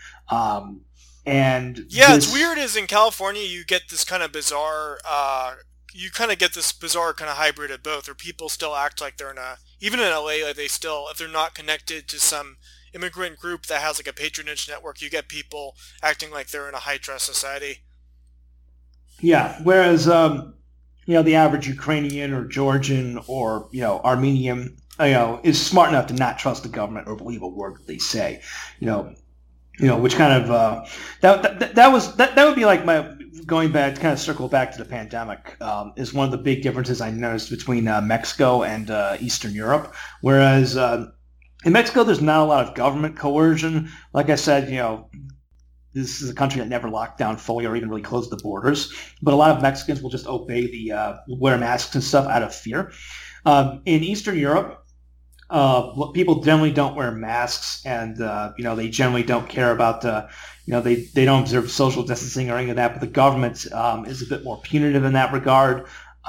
It's weird. Is in California you get this kind of bizarre. You kind of get this bizarre kind of hybrid of both, where people still act like they're even in LA, like they still, if they're not connected to some immigrant group that has like a patronage network, you get people acting like they're in a high trust society. Yeah, whereas the average Ukrainian or Georgian or Armenian is smart enough to not trust the government or believe a word that they say. Which kind of that would be like my going back to kind of circle back to the pandemic is one of the big differences I noticed between Mexico and Eastern Europe. Whereas in Mexico, there's not a lot of government coercion. Like I said, this is a country that never locked down fully or even really closed the borders. But a lot of Mexicans will just obey the wear masks and stuff out of fear. In Eastern Europe, people generally don't wear masks, and they generally don't care about they don't observe social distancing or any of that. But the government is a bit more punitive in that regard.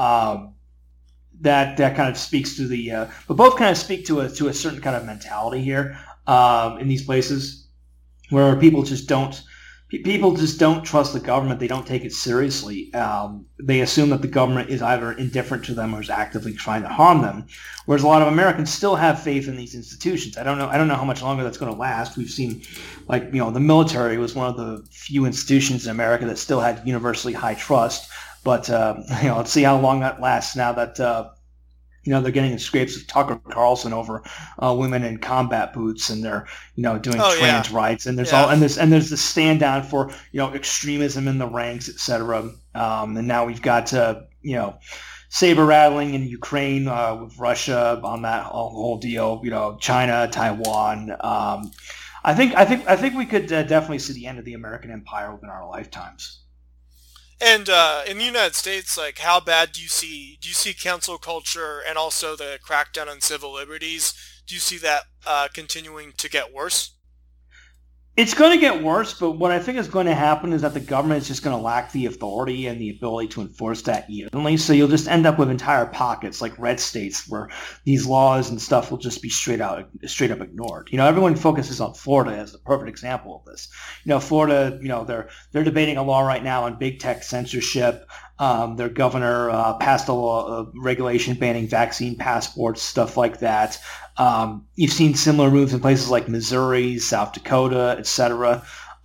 That kind of speaks to but both kind of speak to a certain kind of mentality here in these places, where people just don't trust the government. They don't take it seriously. They assume that the government is either indifferent to them or is actively trying to harm them. Whereas a lot of Americans still have faith in these institutions. I don't know how much longer that's going to last. We've seen, the military was one of the few institutions in America that still had universally high trust. But let's see how long that lasts now that they're getting in scrapes with Tucker Carlson over women in combat boots, and they're doing trans rights, and there's there's the stand down for extremism in the ranks, etc. And now we've got saber rattling in Ukraine with Russia on that whole deal. China, Taiwan. I think we could definitely see the end of the American empire within our lifetimes. And in the United States, how bad do you see cancel culture and also the crackdown on civil liberties? Do you see that continuing to get worse? It's going to get worse, but what I think is going to happen is that the government is just going to lack the authority and the ability to enforce that evenly. So you'll just end up with entire pockets like red states where these laws and stuff will just be straight up ignored. Everyone focuses on Florida as the perfect example of this. Florida, they're debating a law right now on big tech censorship. Their governor passed a law, regulation banning vaccine passports, stuff like that. You've seen similar moves in places like Missouri, South Dakota, etc.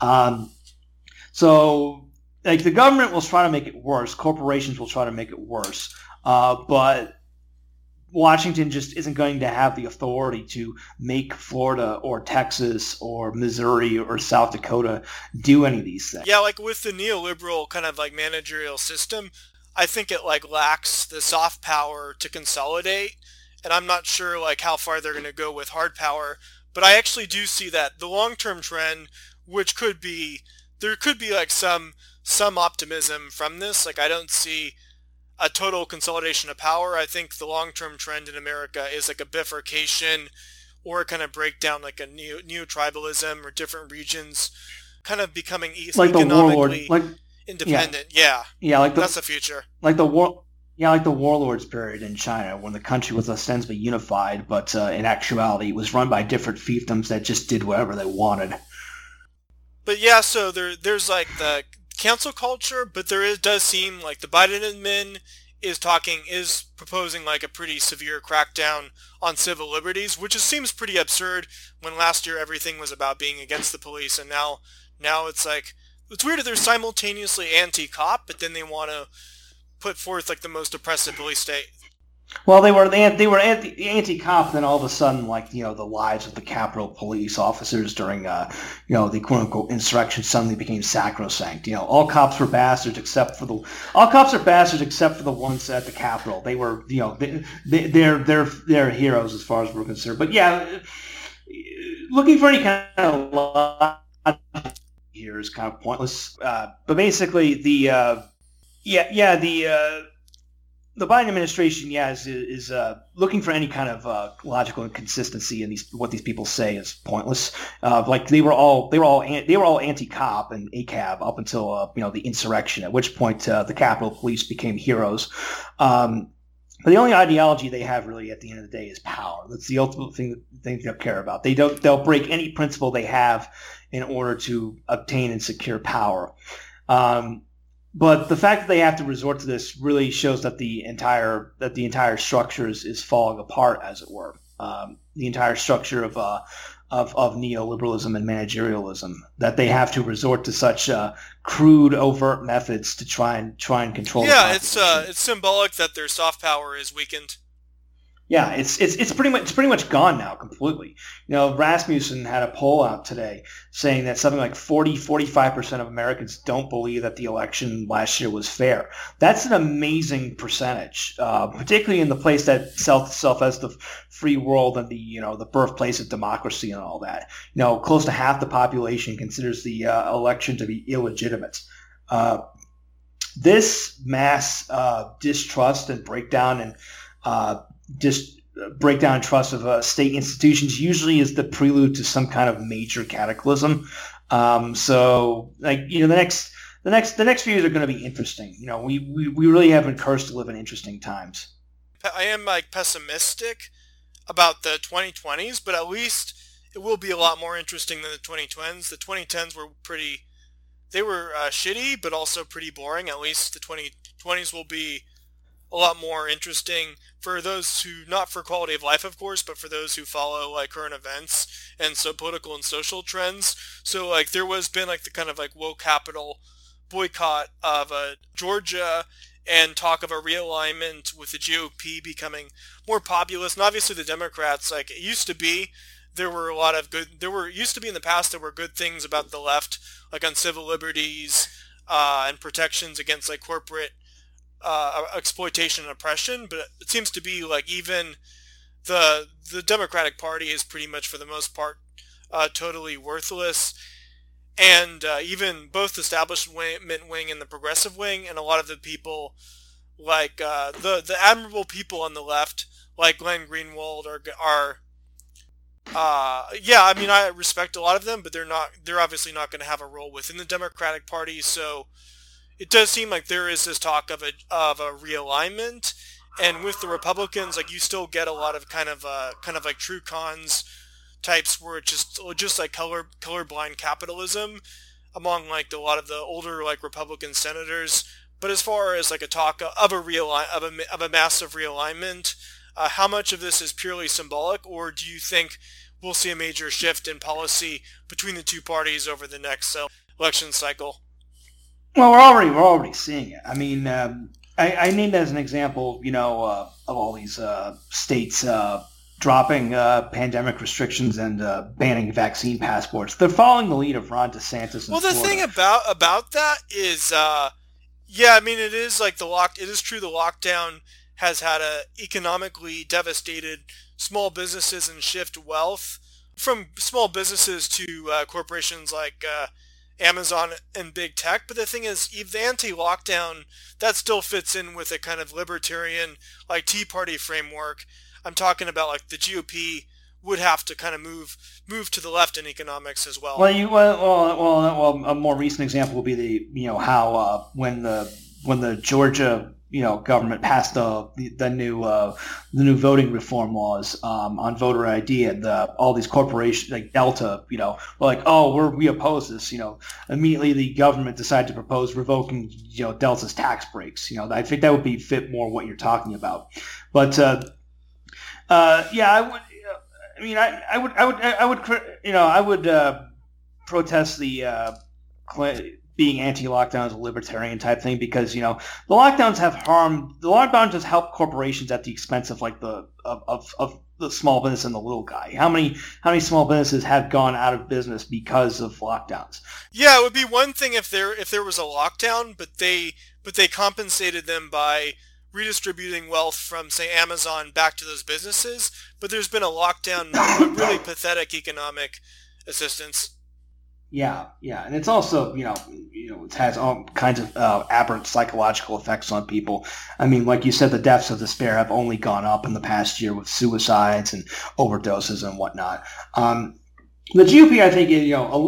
So, like, the government will try to make it worse. Corporations will try to make it worse. But Washington just isn't going to have the authority to make Florida or Texas or Missouri or South Dakota do any of these things. Yeah, like with the neoliberal kind of like managerial system, I think it like lacks the soft power to consolidate, and I'm not sure like how far they're going to go with hard power, but I actually do see that the long-term trend, which could be, there could be like some optimism from this. Like I don't see a total consolidation of power. I think the long-term trend in America is like a bifurcation or kind of breakdown, like a neo-tribalism or different regions kind of becoming like economically independent. Yeah, like that's the future. Like the warlords period in China, when the country was ostensibly unified, but in actuality it was run by different fiefdoms that just did whatever they wanted. But yeah, so there's like the cancel culture, but does seem like the Biden admin is proposing like a pretty severe crackdown on civil liberties, which just seems pretty absurd when last year everything was about being against the police, and now it's like, it's weird that they're simultaneously anti-cop, but then they want to put forth like the most oppressive police state. Well, they were anti-cop, then all of a sudden, like, the lives of the Capitol police officers during, the quote-unquote insurrection suddenly became sacrosanct. All cops are bastards except for the ones at the Capitol. They were, they're heroes as far as we're concerned. But yeah, looking for any kind of logic here is kind of pointless. But basically, the Biden administration, is looking for any kind of logical inconsistency in what these people say is pointless. Like they were all anti-cop and ACAB up until the insurrection, at which point the Capitol Police became heroes. But the only ideology they have really at the end of the day is power. That's the ultimate thing they'll care about. They'll break any principle they have in order to obtain and secure power. But the fact that they have to resort to this really shows that the entire structure is falling apart, as it were. The entire structure of neoliberalism and managerialism, that they have to resort to such crude, overt methods to try and control. Yeah, it's symbolic that their soft power is weakened. Yeah, it's pretty much gone now completely. Rasmussen had a poll out today saying that something like 45% of Americans don't believe that the election last year was fair. That's an amazing percentage, particularly in the place that sells itself as the free world and the birthplace of democracy and all that. Close to half the population considers the election to be illegitimate. This mass distrust and breakdown trust of state institutions usually is the prelude to some kind of major cataclysm. So, like, the next few years are going to be interesting. We really have been cursed to live in interesting times. I am like pessimistic about the 2020s, but at least it will be a lot more interesting than the 2010s. The 2010s were shitty, but also pretty boring. At least the 2020s will be a lot more interesting for those who, not for quality of life, of course, but for those who follow like current events and so political and social trends. So like there was been like the kind of like woke capital boycott of Georgia and talk of a realignment with the GOP becoming more populist. And obviously the Democrats, like it used to be, used to be in the past there were good things about the left, like on civil liberties and protections against like corporate exploitation and oppression, but it seems to be like even the Democratic Party is pretty much for the most part totally worthless, and even both the establishment wing and the progressive wing, and a lot of the people like the admirable people on the left like Glenn Greenwald are I mean I respect a lot of them, but they're obviously not going to have a role within the Democratic Party. So it does seem like there is this talk of a realignment, and with the Republicans, like you still get a lot of kind of like true cons types where it's just like colorblind capitalism among like a lot of the older like Republican senators. But as far as like a talk of a massive realignment, how much of this is purely symbolic, or do you think we'll see a major shift in policy between the two parties over the next election cycle? Well, we're already seeing it. I mean, I named as an example, of all these states dropping pandemic restrictions and banning vaccine passports. They're following the lead of Ron DeSantis. Well, the Florida. thing about that is, I mean, it is like it is true the lockdown has had a economically devastated small businesses and shift wealth from small businesses to corporations like Amazon and big tech. But the thing is, the anti-lockdown, that still fits in with a kind of libertarian, like Tea Party framework. I'm talking about like the GOP would have to kind of move to the left in economics as well. Well, a more recent example would be how when the Georgia government passed the new voting reform laws on voter ID, and all these corporations like Delta, were like, oh, we oppose this. Immediately the government decided to propose revoking Delta's tax breaks. I think that would fit more what you're talking about. But I would. I mean, I would protest the being anti-lockdown as a libertarian type thing, because the lockdowns has helped corporations at the expense of like of the small business and the little guy. How many small businesses have gone out of business because of lockdowns? Yeah, it would be one thing if there was a lockdown, but they compensated them by redistributing wealth from, say, Amazon back to those businesses. But there's been a lockdown, really pathetic economic assistance. Yeah, and it's also, it has all kinds of aberrant psychological effects on people. I mean, like you said, the deaths of despair have only gone up in the past year with suicides and overdoses and whatnot. The GOP, I think,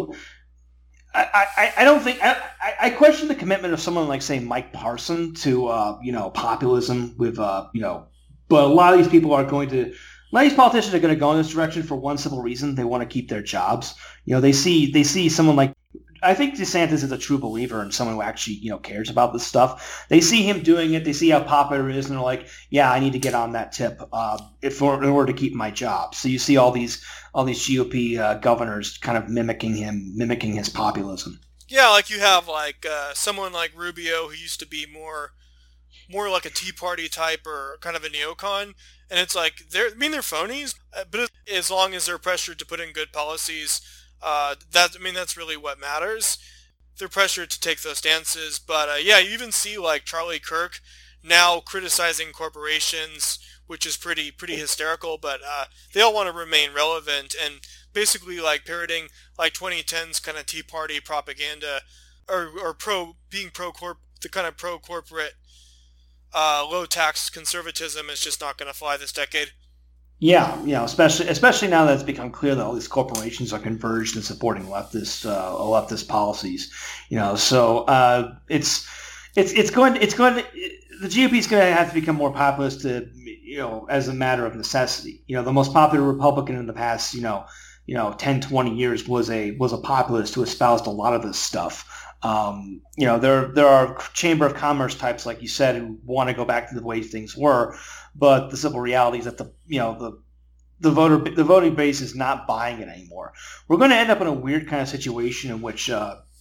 I don't think I question the commitment of someone like, say, Mike Parson to populism with but a lot of these people are going to. A lot of these politicians are going to go in this direction for one simple reason: they want to keep their jobs. They see someone like, I think DeSantis is a true believer in someone who actually cares about this stuff. They see him doing it. They see how popular it is, and they're like, yeah, I need to get on that tip in order to keep my job. So you see all these GOP governors kind of mimicking his populism. Yeah, like you have like someone like Rubio, who used to be more like a Tea Party type or kind of a neocon. And it's like, they're phonies, but as long as they're pressured to put in good policies, that's really what matters. They're pressured to take those stances. But you even see like Charlie Kirk now criticizing corporations, which is pretty hysterical. But they all want to remain relevant and basically like parroting like 2010's kind of Tea Party propaganda, or the kind of pro-corporate low-tax conservatism is just not going to fly this decade. Yeah, especially now that it's become clear that all these corporations are converged in supporting leftist policies. So it's going to the GOP is going to have to become more populist as a matter of necessity. The most popular Republican in the past 10, 20 years was a populist who espoused a lot of this stuff. There are Chamber of Commerce types, like you said, who want to go back to the way things were, but the simple reality is that the voting base is not buying it anymore. We're going to end up in a weird kind of situation in which,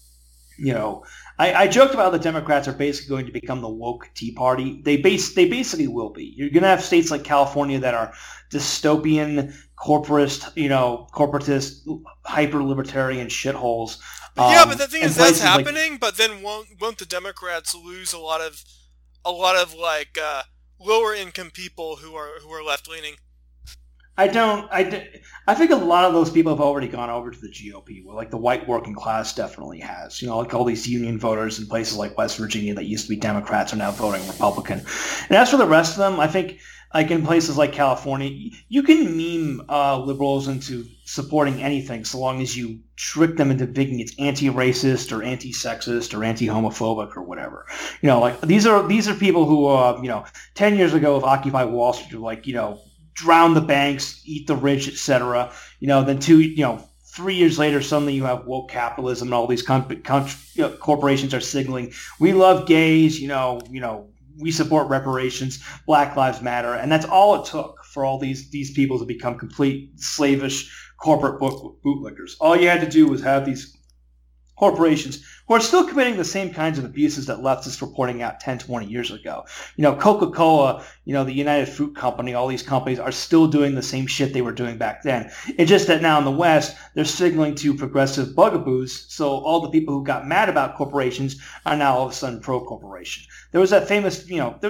I joked about the Democrats are basically going to become the woke Tea Party. They basically will be. You're going to have states like California that are dystopian, corporatist, hyper-libertarian shitholes. But the thing is, that's happening. But then won't the Democrats lose a lot of like lower income people who are left leaning? I think a lot of those people have already gone over to the GOP. Well, like the white working class definitely has. Like all these union voters in places like West Virginia that used to be Democrats are now voting Republican. And as for the rest of them, I think like in places like California, you can meme liberals into supporting anything so long as you trick them into thinking it's anti-racist or anti-sexist or anti-homophobic or whatever. Like these are people who 10 years ago of Occupy Wall Street were like, drown the banks, eat the rich, etc. Then 3 years later, suddenly you have woke capitalism and all these corporations are signaling, we love gays, we support reparations, Black Lives Matter. And that's all it took for all these people to become complete slavish corporate bootlickers. All you had to do was have these corporations who are still committing the same kinds of abuses that leftists were pointing out 10, 20 years ago. Coca-Cola, the United Fruit Company, all these companies are still doing the same shit they were doing back then. It's just that now in the West, they're signaling to progressive bugaboos, so all the people who got mad about corporations are now all of a sudden pro-corporation. There was that famous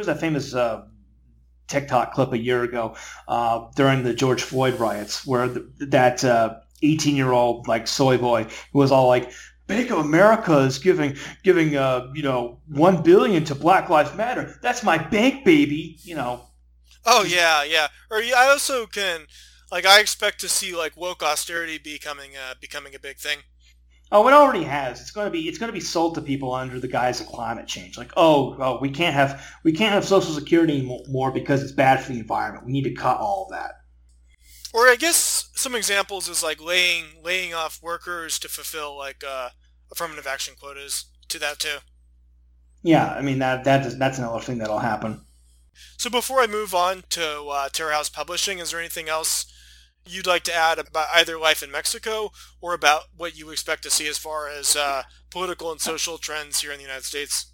TikTok clip a year ago during the George Floyd riots where that 18-year-old soy boy was all like, Bank of America is giving $1 billion to Black Lives Matter. That's my bank, baby. Oh yeah. Or I also can I expect to see woke austerity becoming a big thing. Oh, it already has. It's going to be sold to people under the guise of climate change. We can't have Social Security anymore because it's bad for the environment. We need to cut all of that. Or I guess some examples is laying off workers to fulfill affirmative action quotas to that too. Yeah, I mean that's another thing that'll happen. So before I move on to Terror House Publishing, is there anything else you'd like to add about either life in Mexico or about what you expect to see as far as political and social trends here in the United States?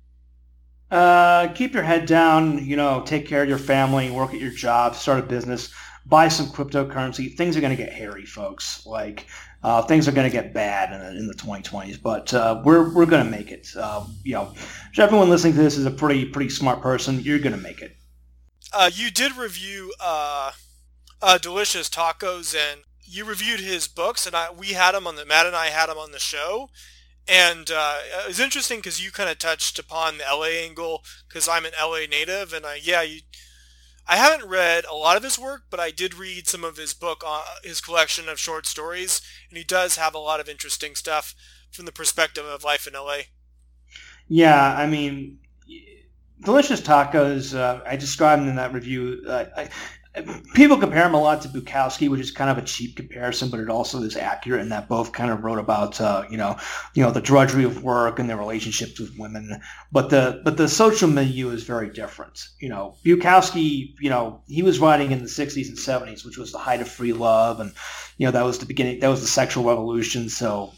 Keep your head down, take care of your family, work at your job, start a business, buy some cryptocurrency. Things are going to get hairy, folks. Things are going to get bad in the 2020s, but we're going to make it. Everyone listening to this is a pretty smart person. You're going to make it. You did review Delicious Tacos, and you reviewed his books, and Matt and I had him on the show. And it was interesting because you kind of touched upon the LA angle because I'm an LA native, and I haven't read a lot of his work, but I did read some of his book, his collection of short stories, and he does have a lot of interesting stuff from the perspective of life in LA. Yeah, I mean, Delicious Tacos, I described him in that review. People compare him a lot to Bukowski, which is kind of a cheap comparison, but it also is accurate in that both kind of wrote about, the drudgery of work and their relationships with women. But the social milieu is very different. Bukowski, he was writing in the 60s and 70s, which was the height of free love. And, that was the beginning, that was the sexual revolution. So,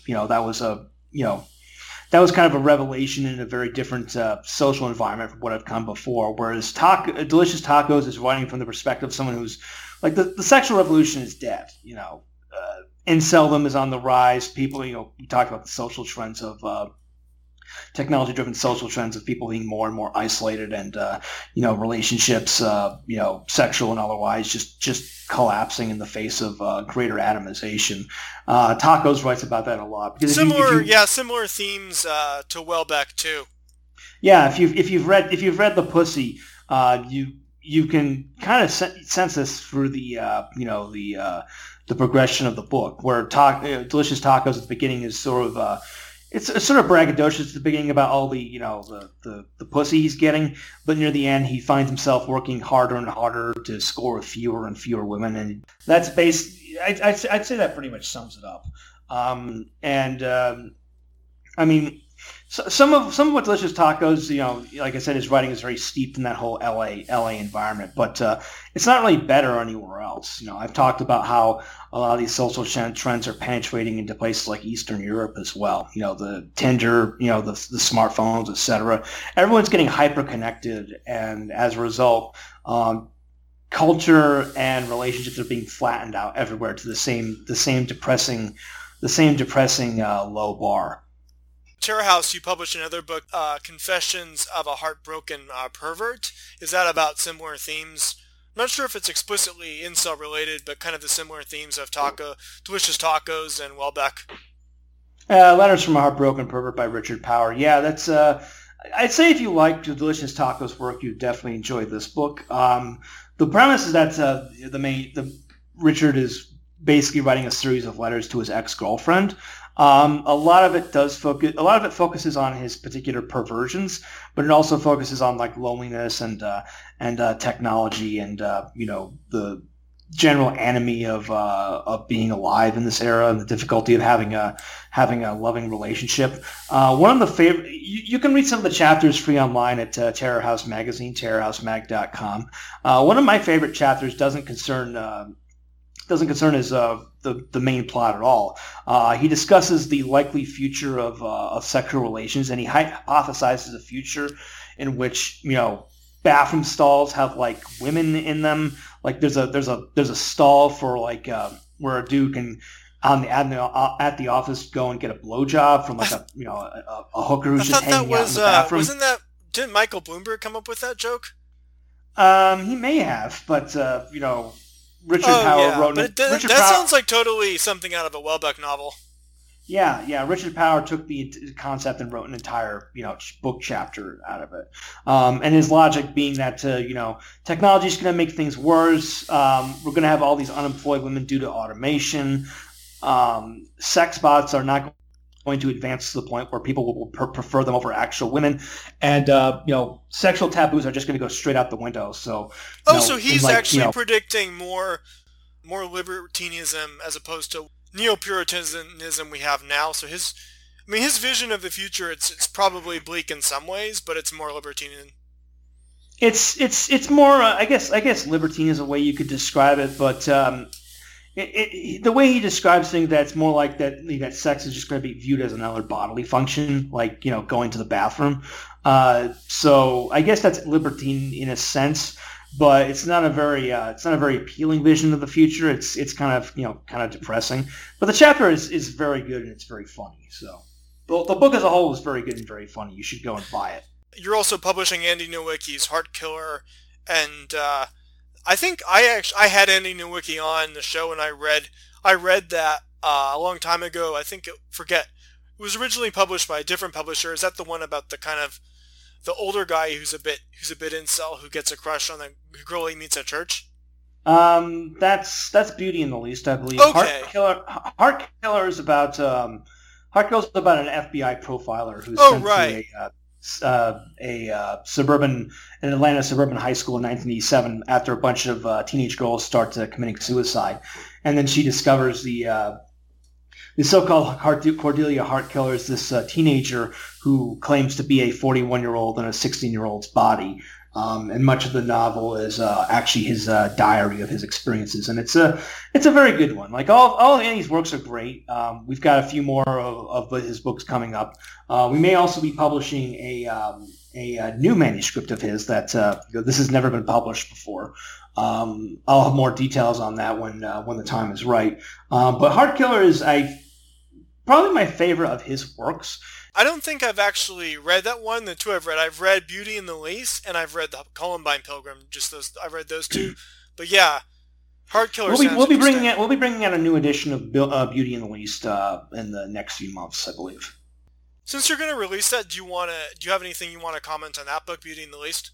that was kind of a revelation in a very different social environment from what had come before. Whereas Delicious Tacos is writing from the perspective of someone who's the sexual revolution is dead. Inceldom is on the rise. People, we talked about the social trends of technology-driven social trends of people being more and more isolated and, relationships, sexual and otherwise just collapsing in the face of greater atomization. Tacos writes about that a lot. Because similar themes to Welbeck too. Yeah, if you've read The Pussy, you can kind of sense this through the progression of the book, where Delicious Tacos at the beginning is sort of it's sort of braggadocious at the beginning about all the the pussy he's getting, but near the end he finds himself working harder and harder to score with fewer and fewer women, and that's I'd say that pretty much sums it up. I mean, some of what Delicious Tacos, like I said, his writing is very steeped in that whole LA environment, but it's not really better anywhere else. I've talked about how a lot of these social trends are penetrating into places like Eastern Europe as well. The Tinder, the smartphones, etc. Everyone's getting hyper connected, and as a result, culture and relationships are being flattened out everywhere to the same depressing low bar. Terror House, you published another book, Confessions of a Heartbroken Pervert. Is that about similar themes? I'm not sure if it's explicitly incel related, but kind of the similar themes of Delicious Tacos and Welbeck. Letters from a Heartbroken Pervert by Richard Power. Yeah, that's. I'd say if you like the Delicious Tacos work, you'd definitely enjoy this book. The premise is that Richard is basically writing a series of letters to his ex-girlfriend. A lot of it focuses on his particular perversions, but it also focuses on loneliness and technology and the general enemy of being alive in this era and the difficulty of having a loving relationship. One of the favorite, you can read some of the chapters free online at Terror House Magazine, terrorhousemag.com. One of my favorite chapters doesn't concern the main plot at all. He discusses the likely future of sexual relations, and he hypothesizes a future in which, bathroom stalls have like women in them. Like there's a stall for like where a dude can at the office go and get a blowjob from like a hooker who's just hanging out in the bathroom. Didn't Michael Bloomberg come up with that joke? He may have, but Richard Power wrote it. That sounds like totally something out of a Welbeck novel. Yeah. Richard Power took the concept and wrote an entire, book chapter out of it. And his logic being that, technology is going to make things worse. We're going to have all these unemployed women due to automation. Sex bots are not going to advance to the point where people will prefer them over actual women. And, sexual taboos are just going to go straight out the window. So, so he's actually predicting more libertinism as opposed to neo-Puritanism we have now. So his vision of the future, it's probably bleak in some ways, but it's more libertinian. It's more, I guess libertine is a way you could describe it, but the way he describes things, that's more like that sex is just going to be viewed as another bodily function, like, going to the bathroom. So I guess that's libertine in a sense, but it's not a very appealing vision of the future. It's kind of depressing. But the chapter is very good and it's very funny. So the book as a whole is very good and very funny. You should go and buy it. You're also publishing Andy Nowicki's Heart Killer, and I think I had Andy Nowicki on the show, and I read that a long time ago. It was originally published by a different publisher. Is that the one about the kind of the older guy who's a bit incel, who gets a crush on the girl he meets at church? That's Beauty and the Least, I believe. Okay. Heart Killer is about an FBI profiler who's sent to an Atlanta suburban high school in 1987 after a bunch of teenage girls start committing suicide, and then she discovers the so-called Cordelia Heart Killer is this teenager who claims to be a 41-year-old in a 16-year-old's body. And much of the novel is actually his diary of his experiences, and it's a very good one. Like all Andy's works are great. We've got a few more of his books coming up. We may also be publishing a new manuscript of his that this has never been published before. I'll have more details on that when the time is right. But Heart Killer is probably my favorite of his works. I don't think I've actually read that one. The two I've read Beauty and the Lease, and I've read the Columbine Pilgrim. Just those, I read those two. But yeah, Heart Killer. We'll be bringing out a new edition of Beauty and the Least in the next few months, I believe. Since you're going to release that, do you have anything you want to comment on that book, Beauty and the Least?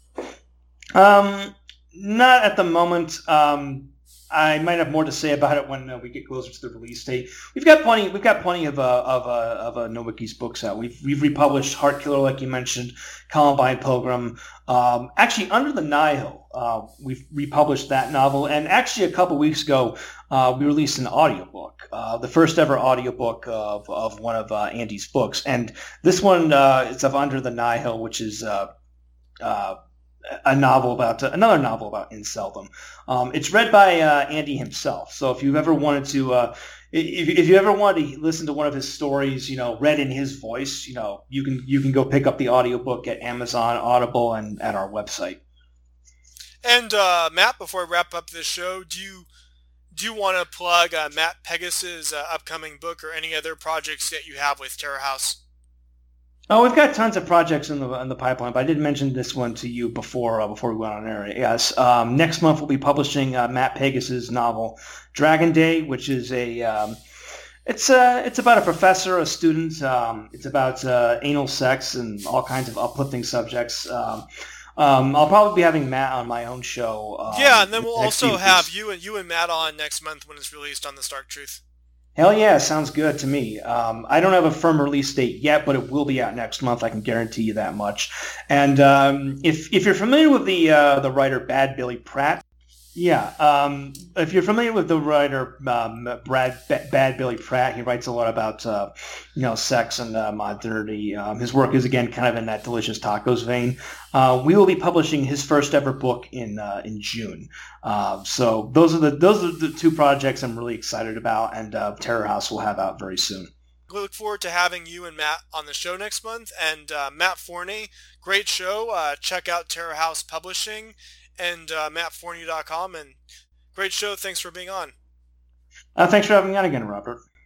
Not at the moment. I might have more to say about it when we get closer to the release date. We've got plenty of Nowicki's books out. We've republished Heart Killer, like you mentioned, Columbine Pilgrim. Actually, Under the Nihil, we've republished that novel, and actually a couple weeks ago we released an audiobook, the first ever audiobook of one of Andy's books, and this one is of Under the Nihil, which is another novel about inceldom. It's read by Andy himself. So if you ever wanted to, listen to one of his stories, read in his voice, you can go pick up the audiobook at Amazon, Audible, and at our website. And Matt, before I wrap up this show, do you want to plug Matt Pegasus' upcoming book or any other projects that you have with Terror House? Oh, we've got tons of projects in the pipeline, but I did mention this one to you before we went on air. Yes, next month we'll be publishing Matt Pegasus' novel Dragon Day, which is it's about a professor, a student. It's about anal sex and all kinds of uplifting subjects. I'll probably be having Matt on my own show. And then we'll also have you and Matt on next month when it's released on The Stark Truth. Hell yeah, sounds good to me. I don't have a firm release date yet, but it will be out next month. I can guarantee you that much. And if you're familiar with the writer Bad Billy Pratt, Yeah, if you're familiar with the writer Bad Billy Pratt, he writes a lot about sex and modernity. His work is again kind of in that Delicious Tacos vein. We will be publishing his first ever book in June. So those are the two projects I'm really excited about, and Terror House will have out very soon. We look forward to having you and Matt on the show next month. And Matt Forney, great show. Check out Terror House Publishing and mattforney.com. And great show. Thanks for being on. Thanks for having me on again, Robert.